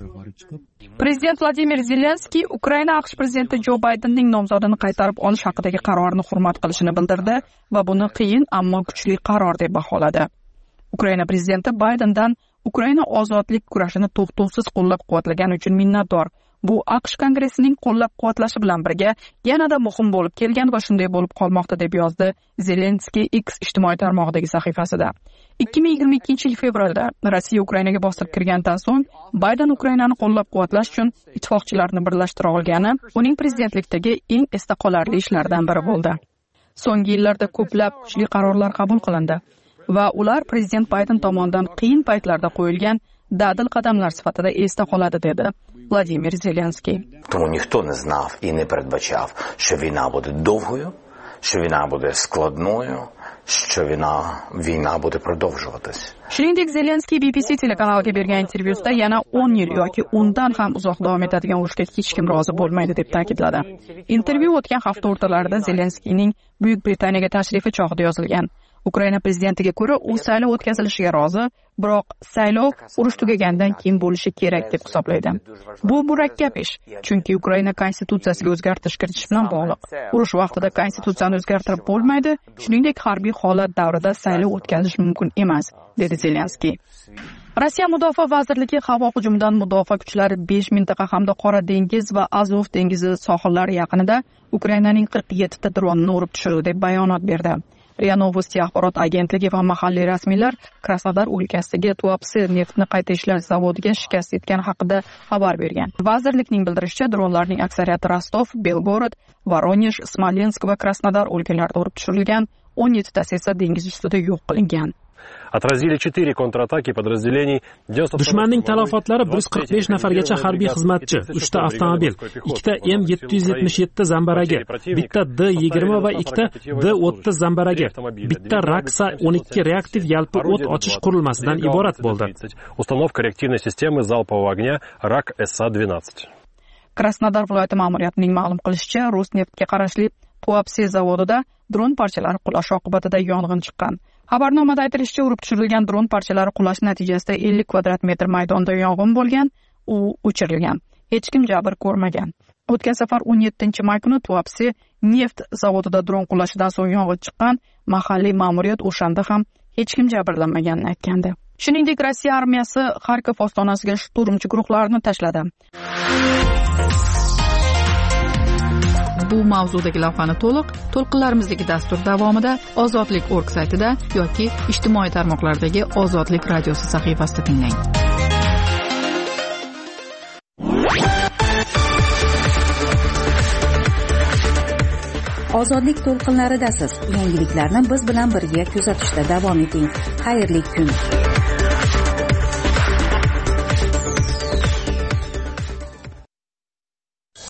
Prezident Vladimir Zelenskiy Ukraina AQSh prezidenti Jo Baydenning nomzodini qaytarib olish haqidagi qarorini hurmat qilishini bildirdi va buni qiyin ammo kuchli qaror deb baholadi. Ukraina prezidenti Baydendan Ukraina ozodlik kurashini to'xtovsiz qo'llab-quvvatlagani uchun minnatdor. Bu AQSh kongressining qo'llab-quvvatlashi bilan birga yanada muhim bo'lib kelgan va shunday bo'lib qolmoqda deb yozdi Zelenskiy X ijtimoiy tarmog'idagi sahifasida. ikki ming yigirma ikkinchi yil fevralda Rossiya Ukrainaga bostirib kirgandan so'ng Bayden Ukrainani qo'llab-quvvatlash uchun ittifoqchilarni birlashtira olgani uning prezidentlikdagi eng esda qolarli ishlardan biri bo'ldi. So'nggi yillarda ko'plab kuchli qarorlar qabul qilindi va ular prezident Bayden tomonidan qiyin paytlarda qo'yilgan dadil qadamlar sifatida esda qoladi dedi Владимир Зеленський. Тому ніхто не знав і не передбачав, що війна буде довгою, що війна буде складною, що війна війна буде продовжуватись. Shuningdek, Zelenskiy B B C telekanaliga bergan intervyusida yana o'n yil yoki undan ham uzoq davom etadigan urushga hech kim rozi bo'lmaydi deb ta'kidladi. Intervyu o'tgan hafta o'rtalarida Zelenskiyning Buyuk Britaniyaga tashrifi chog'ida yozilgan. Ukraina prezidentiga ko'ra, u saylov o'tkazilishiga rozi, biroq saylov urush tugagandan keyin bo'lishi kerak deb hisoblaydi. Bu murakkab ish, chunki Ukraina konstitutsiyasiga o'zgartirish kiritish bilan bog'liq. Urush vaqtida konstitutsiyani o'zgartirib bo'lmaydi, shuningdek harbiy holat davrida saylov o'tkazish mumkin emas, dedi Zelenskiy. Rossiya Mudofaa vazirligi havo hujumidan mudofaa kuchlari besh mintaqa hamda Qora dengiz va Azov dengizi sohillari yaqinida Ukrainaning qirq yettita dronini urib tushirdi deb bayonot berdi. Ria Novosti axborot agentligi va mahalliy rasmiylar Krasnodar o'lkasidagi Tuapse neftni qayta ishlash zavodiga shikast yetgani haqida xabar bergan. Vazirlikning bildirishicha, dronlarning aksariyati Rostov, Belgorod, Voronezh, Smolensk va Krasnodar o'lkalarida urib tushirilgan, o'n yettitasi esa dengiz ustida yo'q qilingan. Отразили четыре контратаки подразделений Dushmanning talofotlari bir yuz qirq besh nafargacha harbiy xizmatchi, uchta avtomobil, ikkita M yetti yuz yetmish yetti zambaragi, bitta D yigirma va ikkita D o'ttiz zambaragi, bitta Raksa o'n ikki reaktiv yalpi o't ochish qurilmasidan iborat bo'ldi. Установка реактивной системы залпового огня рак эс а двенадцать. Krasnodar viloyati ma'muriyatining ma'lum qilishicha, Rosneftga qarashli Tuapse zavodida dron parchalari qulashi oqibatida yong'in chiqqan. Xabarnomada aytilishicha, urib tushirilgan dron parchalari qulashi natijasida ellik kvadrat metr maydonda yong'in bo'lgan, u o'chirilgan. Hech kim jabr ko'rmagan. O'tgan safar o'n yettinchi may kuni Tuapse neft zavodida dron qulashidan so'ng yong'in chiqqan. Mahalliy ma'muriyat o'shanda ham hech kim jabrlanmaganini aytgandi. Shuningdek, Rossiya armiyasi Xarkov ostonasiga shturmchi guruhlarini tashladi. Bu mavzudagi lavhani to'liq to'lqinlarimizdagi dastur davomida Ozodlik nokta org saytida yoki ijtimoiy tarmoqlardagi Ozodlik radiosi sahifasida tinglang. Ozodlik to'lqinlaridasiz. Yangiliklarni biz bilan birga kuzatishda davom eting. Xayrli kun.